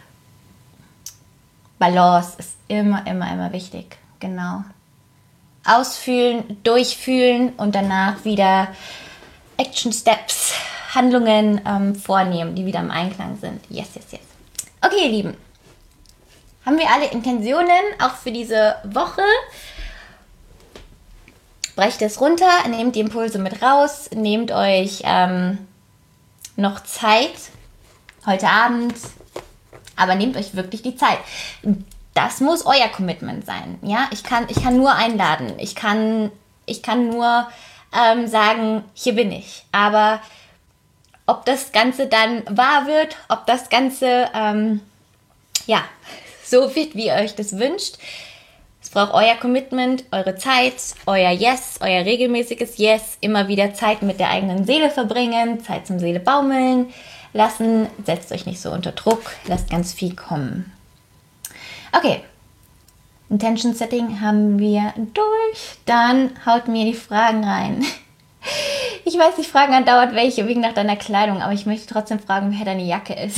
Balance ist immer, immer, immer wichtig. Genau. Ausfühlen, durchfühlen und danach wieder Action Steps, Handlungen ähm, vornehmen, die wieder im Einklang sind. Yes, yes, yes. Okay, ihr Lieben. Haben wir alle Intentionen, auch für diese Woche? Brecht es runter, nehmt die Impulse mit raus, nehmt euch ähm, noch Zeit, heute Abend, aber nehmt euch wirklich die Zeit. Das muss euer Commitment sein. Ja? Ich kann, ich kann nur einladen, ich kann, ich kann nur ähm, sagen, hier bin ich. Aber ob das Ganze dann wahr wird, ob das Ganze ähm, ja, so wird, wie ihr euch das wünscht, es braucht euer Commitment, eure Zeit, euer Yes, euer regelmäßiges Yes, immer wieder Zeit mit der eigenen Seele verbringen, Zeit zum Seele baumeln lassen, setzt euch nicht so unter Druck, lasst ganz viel kommen. Okay, Intention Setting haben wir durch, dann haut mir die Fragen rein. Ich weiß, die Fragen andauert welche wegen nach deiner Kleidung, aber ich möchte trotzdem fragen, wer deine Jacke ist.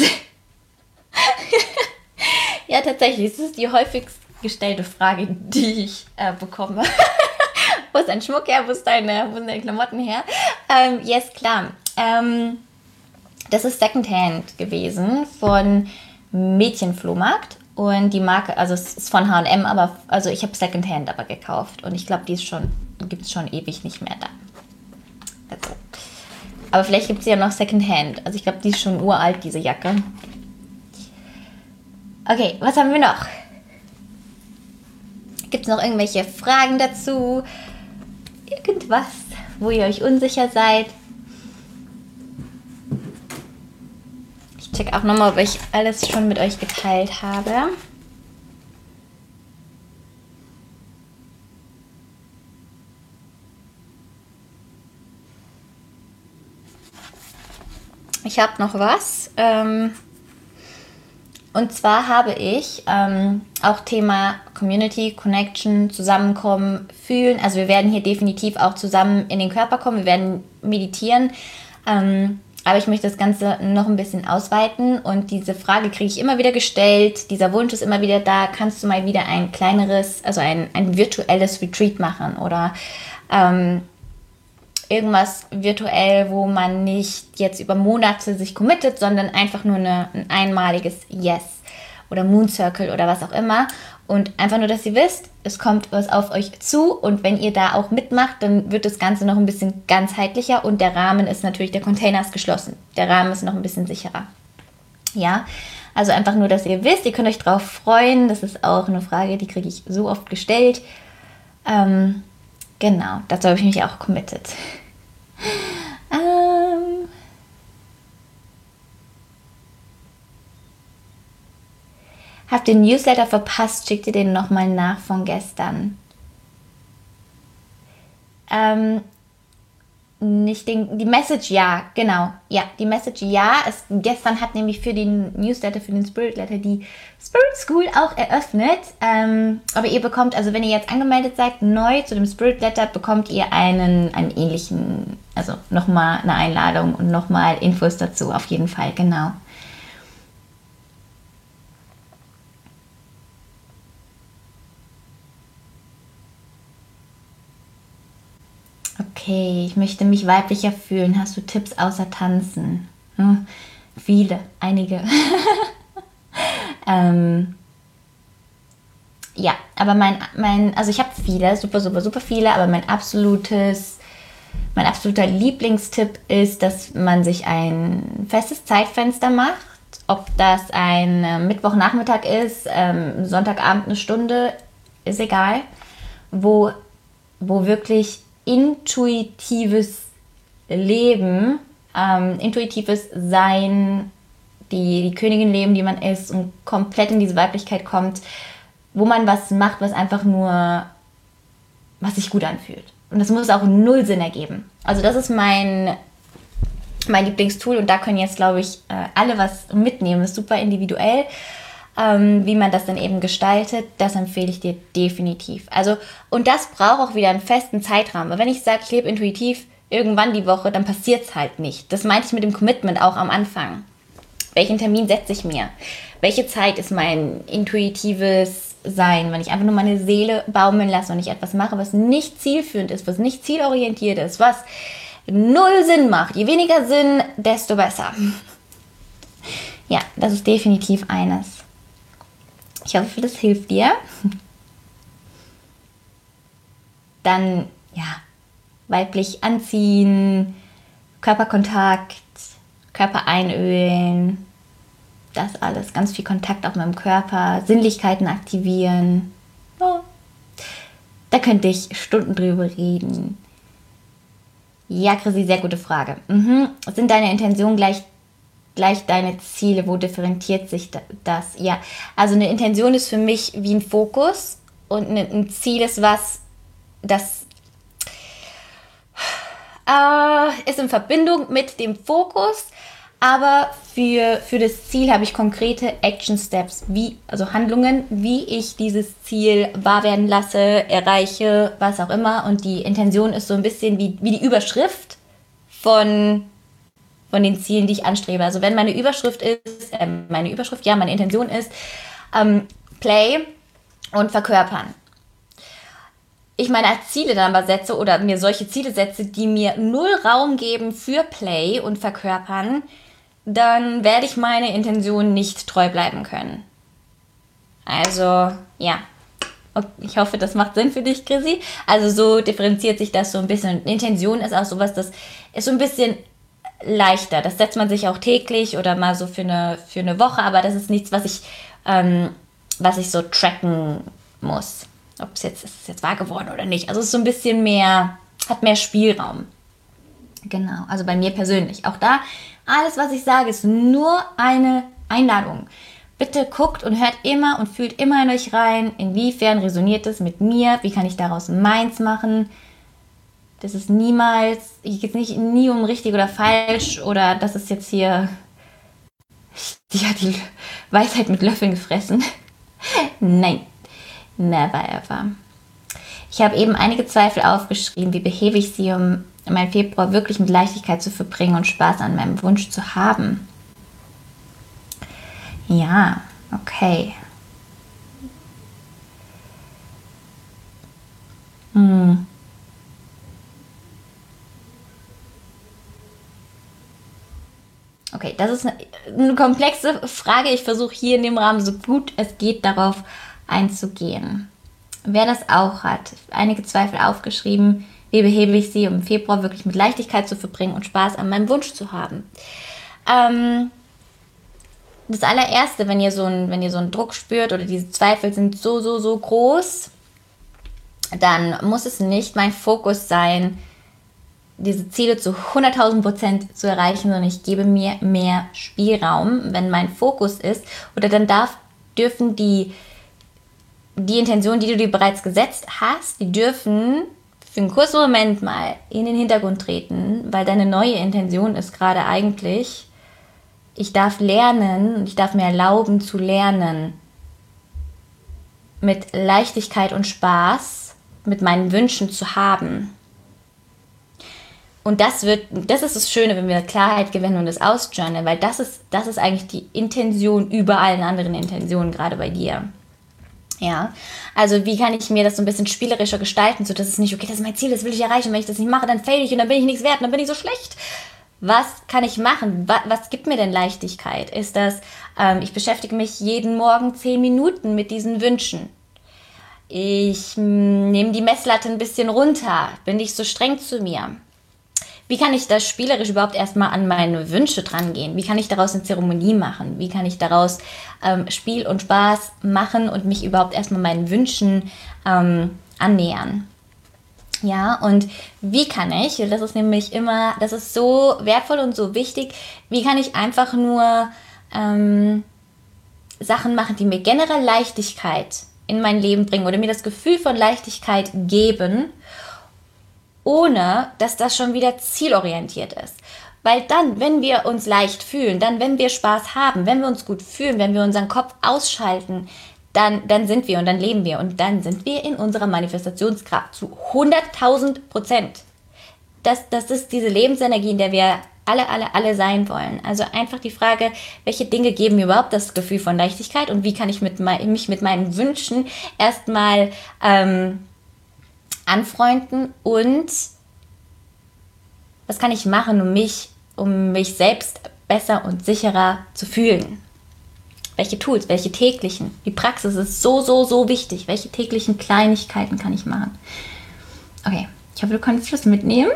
Ja, tatsächlich, es ist die häufigst gestellte Frage, die ich äh, bekomme. Wo ist dein Schmuck her? Wo ist deine, wo sind deine Klamotten her? Ähm, yes, klar. Ähm, das ist Secondhand gewesen von Mädchenflohmarkt. Und die Marke, also es ist von H und M, aber also ich habe Secondhand aber gekauft. Und ich glaube, die ist schon, gibt es schon ewig nicht mehr da. Also. Aber vielleicht gibt es ja noch Secondhand. Also ich glaube, die ist schon uralt, diese Jacke. Okay, was haben wir noch? Gibt es noch irgendwelche Fragen dazu? Irgendwas, wo ihr euch unsicher seid? Ich check auch nochmal, ob ich alles schon mit euch geteilt habe. Ich habe noch was. Ähm Und zwar habe ich ähm, auch Thema Community, Connection, Zusammenkommen, Fühlen. Also wir werden hier definitiv auch zusammen in den Körper kommen. Wir werden meditieren. Ähm, aber ich möchte das Ganze noch ein bisschen ausweiten. Und diese Frage kriege ich immer wieder gestellt. Dieser Wunsch ist immer wieder da. Kannst du mal wieder ein kleineres, also ein, ein virtuelles Retreat machen? Oder ähm, irgendwas virtuell, wo man nicht jetzt über Monate sich committet, sondern einfach nur eine, ein einmaliges Yes. oder Moon Circle oder was auch immer. Und einfach nur, dass ihr wisst, es kommt was auf euch zu und wenn ihr da auch mitmacht, dann wird das Ganze noch ein bisschen ganzheitlicher und der Rahmen ist natürlich, der Container ist geschlossen. Der Rahmen ist noch ein bisschen sicherer. Ja, also einfach nur, dass ihr wisst, ihr könnt euch drauf freuen. Das ist auch eine Frage, die kriege ich so oft gestellt. Ähm, genau, dazu habe ich mich auch committed. ähm, Habt ihr den Newsletter verpasst? Schickt ihr den nochmal nach von gestern? Ähm, nicht den, die Message, ja, genau. Ja, die Message, ja. Es, gestern hat nämlich für den Newsletter, für den Spirit Letter die Spirit School auch eröffnet. Ähm, aber ihr bekommt, also wenn ihr jetzt angemeldet seid, neu zu dem Spirit Letter, bekommt ihr einen, einen ähnlichen, also nochmal eine Einladung und nochmal Infos dazu, auf jeden Fall, genau. Okay, ich möchte mich weiblicher fühlen. Hast du Tipps außer Tanzen? Hm, viele, einige. ähm, ja, aber mein, mein, also ich habe viele, super, super, super viele, aber mein absolutes, mein absoluter Lieblingstipp ist, dass man sich ein festes Zeitfenster macht. Ob das ein äh, Mittwochnachmittag ist, ähm, Sonntagabend eine Stunde, ist egal, wo, wo wirklich intuitives Leben, ähm, intuitives Sein, die, die Königin leben, die man ist und komplett in diese Weiblichkeit kommt, wo man was macht, was einfach nur, was sich gut anfühlt. Und das muss auch null Sinn ergeben. Also das ist mein, mein Lieblingstool und da können jetzt, glaube ich, alle was mitnehmen. Das ist super individuell. Ähm, wie man das dann eben gestaltet, das empfehle ich dir definitiv. Also, und das braucht auch wieder einen festen Zeitrahmen. Aber wenn ich sage, ich lebe intuitiv irgendwann die Woche, dann passiert es halt nicht. Das meinte ich mit dem Commitment auch am Anfang. Welchen Termin setze ich mir? Welche Zeit ist mein intuitives Sein? Wenn ich einfach nur meine Seele baumeln lasse und ich etwas mache, was nicht zielführend ist, was nicht zielorientiert ist, was null Sinn macht. Je weniger Sinn, desto besser. Ja, das ist definitiv eines. Ich hoffe, das hilft dir. Dann, ja, weiblich anziehen, Körperkontakt, Körper einölen, das alles. Ganz viel Kontakt auch mit dem Körper, Sinnlichkeiten aktivieren. Oh, da könnte ich Stunden drüber reden. Ja, Chrissy, sehr gute Frage. Mhm. Sind deine Intentionen gleich gleich deine Ziele, wo differenziert sich das? Ja, also eine Intention ist für mich wie ein Fokus und ein Ziel ist was, das äh, ist in Verbindung mit dem Fokus, aber für, für das Ziel habe ich konkrete Action Steps, wie, also Handlungen, wie ich dieses Ziel wahr werden lasse, erreiche, was auch immer. Und die Intention ist so ein bisschen wie, wie die Überschrift von von den Zielen, die ich anstrebe. Also wenn meine Überschrift ist, äh, meine Überschrift, ja, meine Intention ist, ähm, Play und verkörpern. Ich meine als Ziele dann aber setze oder mir solche Ziele setze, die mir null Raum geben für Play und verkörpern, dann werde ich meine Intention nicht treu bleiben können. Also, ja. Ich hoffe, das macht Sinn für dich, Chrissy. Also so differenziert sich das so ein bisschen. Intention ist auch sowas, das ist so ein bisschen leichter. Das setzt man sich auch täglich oder mal so für eine, für eine Woche, aber das ist nichts, was ich, ähm, was ich so tracken muss. Ob es jetzt, ist es jetzt wahr geworden oder nicht. Also es ist so ein bisschen mehr, hat mehr Spielraum. Genau, also bei mir persönlich. Auch da, alles, was ich sage, ist nur eine Einladung. Bitte guckt und hört immer und fühlt immer in euch rein, inwiefern resoniert es mit mir, wie kann ich daraus meins machen. Das ist niemals, hier geht es nicht nie um richtig oder falsch oder das ist jetzt hier, die hat die Weisheit mit Löffeln gefressen. Nein, never ever. Ich habe eben einige Zweifel aufgeschrieben, wie behebe ich sie, um meinen Februar wirklich mit Leichtigkeit zu verbringen und Spaß an meinem Wunsch zu haben. Ja, okay. Hm. Okay, das ist eine, eine komplexe Frage. Ich versuche hier in dem Rahmen so gut es geht darauf einzugehen. Wer das auch hat, einige Zweifel aufgeschrieben, wie behebe ich sie, um im Februar wirklich mit Leichtigkeit zu verbringen und Spaß an meinem Wunsch zu haben. Ähm, das allererste, wenn ihr, so ein, wenn ihr so einen Druck spürt oder diese Zweifel sind so, so, so groß, dann muss es nicht mein Fokus sein, diese Ziele zu hunderttausend Prozent zu erreichen, sondern ich gebe mir mehr Spielraum, wenn mein Fokus ist. Oder dann darf, dürfen die, die Intentionen, die du dir bereits gesetzt hast, die dürfen für einen kurzen Moment mal in den Hintergrund treten, weil deine neue Intention ist gerade eigentlich, ich darf lernen, ich darf mir erlauben zu lernen, mit Leichtigkeit und Spaß mit meinen Wünschen zu haben. Und das wird, das ist das Schöne, wenn wir Klarheit gewinnen und das ausjournalen, weil das ist, das ist eigentlich die Intention über allen anderen Intentionen, gerade bei dir. Ja, also wie kann ich mir das so ein bisschen spielerischer gestalten, so dass es nicht, okay, das ist mein Ziel, das will ich erreichen, wenn ich das nicht mache, dann fail ich und dann bin ich nichts wert und dann bin ich so schlecht. Was kann ich machen? Was, was gibt mir denn Leichtigkeit? Ist das, ähm, ich beschäftige mich jeden Morgen zehn Minuten mit diesen Wünschen. Ich mh, nehme die Messlatte ein bisschen runter, bin nicht so streng zu mir. Wie kann ich da spielerisch überhaupt erstmal an meine Wünsche dran gehen? Wie kann ich daraus eine Zeremonie machen? Wie kann ich daraus ähm, Spiel und Spaß machen und mich überhaupt erstmal meinen Wünschen ähm, annähern? Ja, und wie kann ich, das ist nämlich immer, das ist so wertvoll und so wichtig, wie kann ich einfach nur ähm, Sachen machen, die mir generell Leichtigkeit in mein Leben bringen oder mir das Gefühl von Leichtigkeit geben, ohne dass das schon wieder zielorientiert ist. Weil dann, wenn wir uns leicht fühlen, dann, wenn wir Spaß haben, wenn wir uns gut fühlen, wenn wir unseren Kopf ausschalten, dann, dann sind wir und dann leben wir und dann sind wir in unserer Manifestationskraft zu hunderttausend Prozent. Das, das ist diese Lebensenergie, in der wir alle, alle, alle sein wollen. Also einfach die Frage, welche Dinge geben mir überhaupt das Gefühl von Leichtigkeit und wie kann ich mit mein, mich mit meinen Wünschen erstmal ähm, anfreunden und was kann ich machen, um mich, um mich selbst besser und sicherer zu fühlen? Welche Tools, welche täglichen? Die Praxis ist so, so, so wichtig. Welche täglichen Kleinigkeiten kann ich machen? Okay, ich hoffe, du konntest was mitnehmen.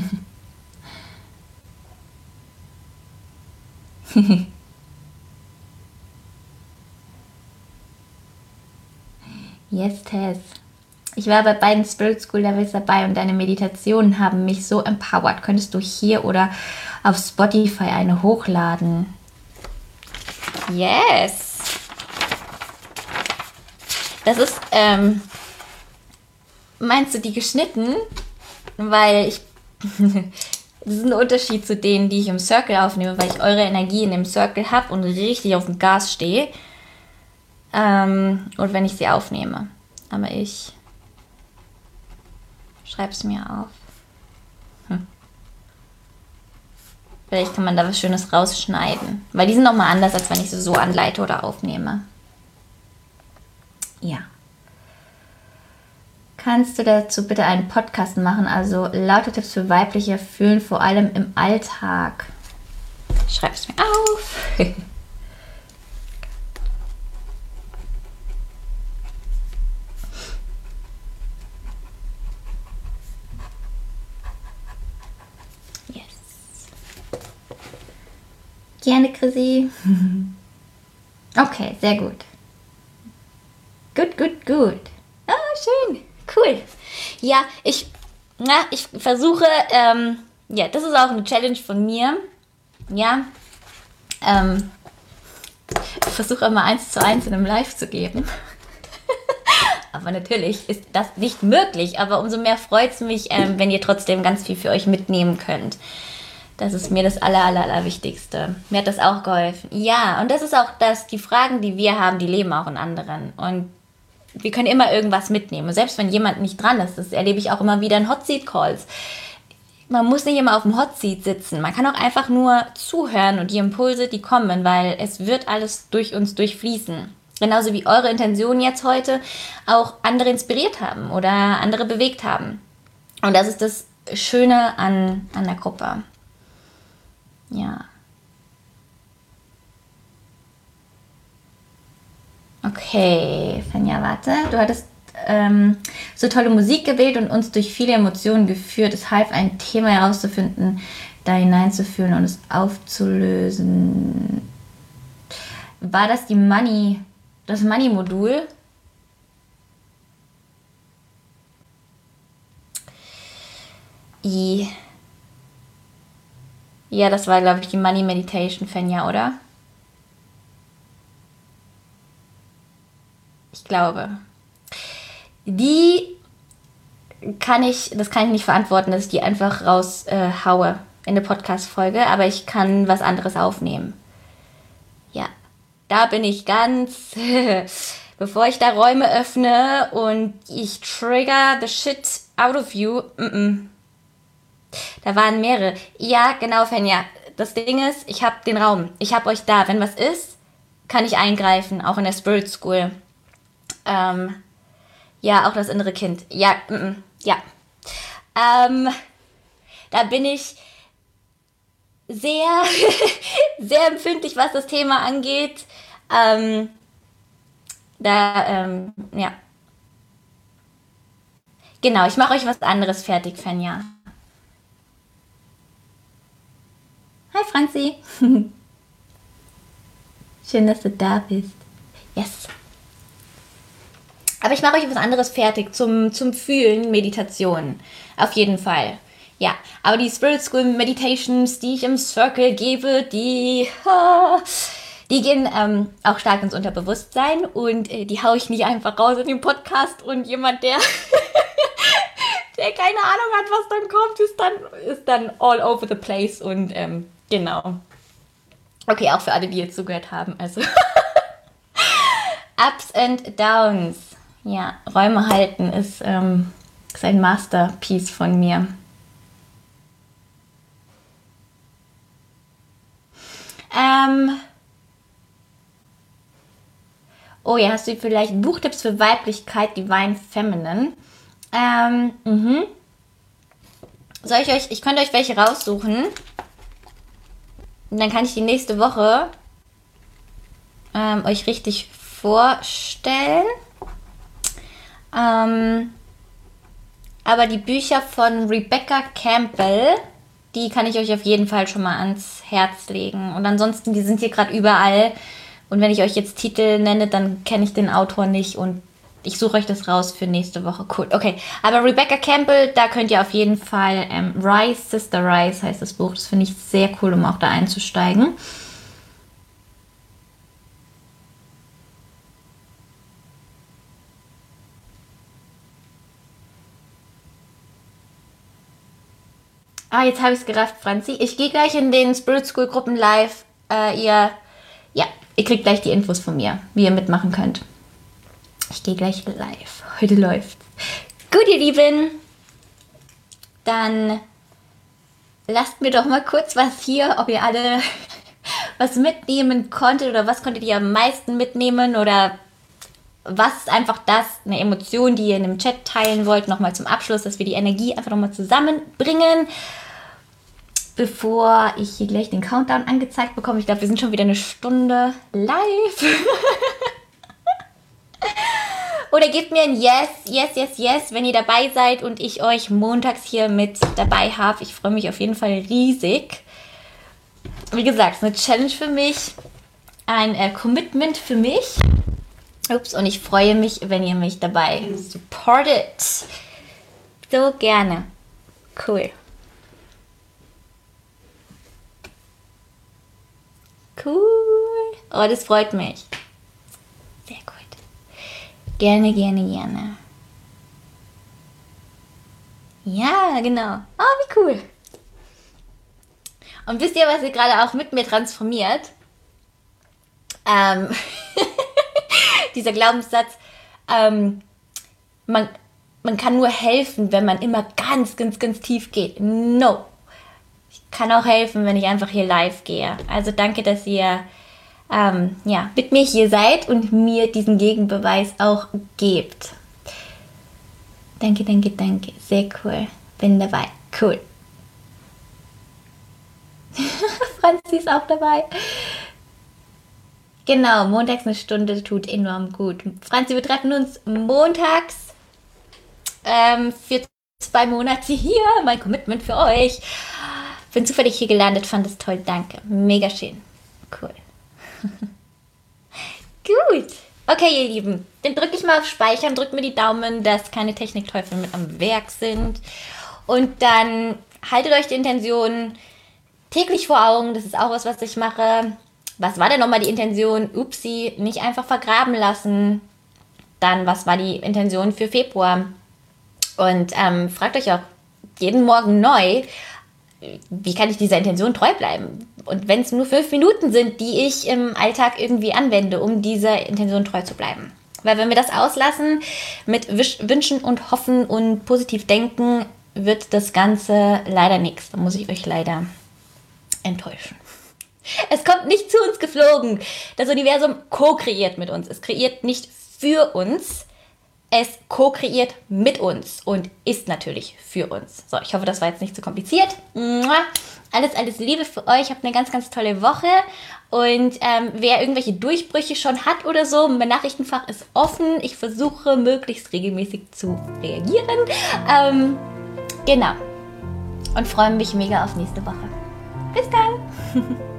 Yes, Tess. Ich war bei beiden Spirit School Levels dabei und deine Meditationen haben mich so empowered. Könntest du hier oder auf Spotify eine hochladen? Yes! Das ist, ähm, meinst du die geschnitten? Weil ich, das ist ein Unterschied zu denen, die ich im Circle aufnehme, weil ich eure Energie in dem Circle habe und richtig auf dem Gas stehe. Ähm, und wenn ich sie aufnehme. Aber ich schreibe es mir auf. Hm. Vielleicht kann man da was Schönes rausschneiden. Weil die sind nochmal anders, als wenn ich sie so anleite oder aufnehme. Ja. Kannst du dazu bitte einen Podcast machen? Also lauter Tipps für weibliche Fühlen, vor allem im Alltag. Schreib es mir auf. Gerne, Chrissy. Okay, sehr gut. Gut, gut, gut. Ah, schön. Cool. Ja, ich, na, ich versuche, ähm, ja, das ist auch eine Challenge von mir. Ja, ähm, ich versuche immer eins zu eins in einem Live zu geben. Aber natürlich ist das nicht möglich. Aber umso mehr freut es mich, ähm, wenn ihr trotzdem ganz viel für euch mitnehmen könnt. Das ist mir das aller, aller, aller Wichtigste. Mir hat das auch geholfen. Ja, und das ist auch das, die Fragen, die wir haben, die leben auch in anderen. Und wir können immer irgendwas mitnehmen. Und selbst wenn jemand nicht dran ist, das erlebe ich auch immer wieder in Hot Seat Calls. Man muss nicht immer auf dem Hot Seat sitzen. Man kann auch einfach nur zuhören und die Impulse, die kommen, weil es wird alles durch uns durchfließen. Genauso wie eure Intentionen jetzt heute auch andere inspiriert haben oder andere bewegt haben. Und das ist das Schöne an, an der Gruppe. Ja. Okay, Fenja, warte. Du hattest ähm, so tolle Musik gewählt und uns durch viele Emotionen geführt. Es half, ein Thema herauszufinden, da hineinzufühlen und es aufzulösen. War das die Money, das Money-Modul? I. Ja, das war, glaube ich, die Money Meditation, Fenja, oder? Ich glaube. Die kann ich, das kann ich nicht verantworten, dass ich die einfach raus äh, haue in eine Podcast-Folge, aber ich kann was anderes aufnehmen. Ja, da bin ich ganz, bevor ich da Räume öffne und ich trigger the shit out of you. Mm-mm. Da waren mehrere. Ja, genau, Fenja. Das Ding ist, ich habe den Raum. Ich habe euch da. Wenn was ist, kann ich eingreifen, auch in der Spirit School. Ähm, ja, auch das innere Kind. Ja, mm, ja. Ähm, da bin ich sehr, sehr empfindlich, was das Thema angeht. Ähm, da, ähm, ja. Genau, ich mache euch was anderes fertig, Fenja. Hi, Franzi. Schön, dass du da bist. Yes. Aber ich mache euch was anderes fertig zum, zum Fühlen, Meditation. Auf jeden Fall. Ja, aber die Spirit School Meditations, die ich im Circle gebe, die, die gehen ähm, auch stark ins Unterbewusstsein und äh, die haue ich nicht einfach raus in den Podcast und jemand, der, der keine Ahnung hat, was dann kommt, ist dann, ist dann all over the place und ähm, genau. Okay, auch für alle, die jetzt zugehört haben. Also Ups and Downs. Ja, Räume halten ist, ähm, ist ein Masterpiece von mir. Ähm oh ja, hast du vielleicht Buchtipps für Weiblichkeit, Divine Feminine? Ähm, mhm. Soll ich euch, ich könnte euch welche raussuchen. Und dann kann ich die nächste Woche ähm, euch richtig vorstellen. Ähm, aber die Bücher von Rebecca Campbell, die kann ich euch auf jeden Fall schon mal ans Herz legen. Und ansonsten, die sind hier gerade überall. Und wenn ich euch jetzt Titel nenne, dann kenne ich den Autor nicht und ich suche euch das raus für nächste Woche. Cool, okay. Aber Rebecca Campbell, da könnt ihr auf jeden Fall ähm, Rise, Sister Rise heißt das Buch. Das finde ich sehr cool, um auch da einzusteigen. Ah, jetzt habe ich es gerafft, Franzi. Ich gehe gleich in den Spirit School Gruppen live. Äh, ihr, ja, ihr kriegt gleich die Infos von mir, wie ihr mitmachen könnt. Ich gehe gleich live. Heute läuft's. Gut, ihr Lieben. Dann lasst mir doch mal kurz was hier, ob ihr alle was mitnehmen konntet oder was konntet ihr am meisten mitnehmen oder was ist einfach das, eine Emotion, die ihr in dem Chat teilen wollt, nochmal zum Abschluss, dass wir die Energie einfach nochmal zusammenbringen, bevor ich hier gleich den Countdown angezeigt bekomme. Ich glaube, wir sind schon wieder eine Stunde live. Oder gebt mir ein Yes, Yes, Yes, Yes, wenn ihr dabei seid und ich euch montags hier mit dabei habe. Ich freue mich auf jeden Fall riesig. Wie gesagt, es ist eine Challenge für mich, ein äh, Commitment für mich. Ups, und ich freue mich, wenn ihr mich dabei supportet. So gerne. Cool. Cool. Oh, das freut mich. Sehr gut. Gerne, gerne, gerne. Ja, genau. Oh, wie cool. Und wisst ihr, was ihr gerade auch mit mir transformiert? Ähm, dieser Glaubenssatz, ähm, man, man kann nur helfen, wenn man immer ganz, ganz, ganz tief geht. No. Ich kann auch helfen, wenn ich einfach hier live gehe. Also danke, dass ihr ähm, ja, mit mir hier seid und mir diesen Gegenbeweis auch gebt. Danke, danke, danke. Sehr cool. Bin dabei. Cool. Franzi ist auch dabei. Genau, montags eine Stunde tut enorm gut. Franzi, wir treffen uns montags ähm, für zwei Monate hier. Mein Commitment für euch. Bin zufällig hier gelandet, fand es toll, danke. Mega schön. Cool. Gut. Okay, ihr Lieben, dann drücke ich mal auf Speichern, drückt mir die Daumen, dass keine Technikteufel mit am Werk sind. Und dann haltet euch die Intention täglich vor Augen. Das ist auch was, was ich mache. Was war denn nochmal die Intention? Upsi, nicht einfach vergraben lassen. Dann, was war die Intention für Februar? Und ähm, fragt euch auch jeden Morgen neu, wie kann ich dieser Intention treu bleiben? Und wenn es nur fünf Minuten sind, die ich im Alltag irgendwie anwende, um dieser Intention treu zu bleiben. Weil wenn wir das auslassen mit Wünschen und Hoffen und positiv denken, wird das Ganze leider nichts. Da muss ich euch leider enttäuschen. Es kommt nicht zu uns geflogen. Das Universum co-kreiert mit uns. Es kreiert nicht für uns. Es co-kreiert mit uns und ist natürlich für uns. So, ich hoffe, das war jetzt nicht zu kompliziert. Alles, alles Liebe für euch. Habt eine ganz, ganz tolle Woche. Und ähm, wer irgendwelche Durchbrüche schon hat oder so, mein Nachrichtenfach ist offen. Ich versuche, möglichst regelmäßig zu reagieren. Ähm, genau. Und freue mich mega auf nächste Woche. Bis dann.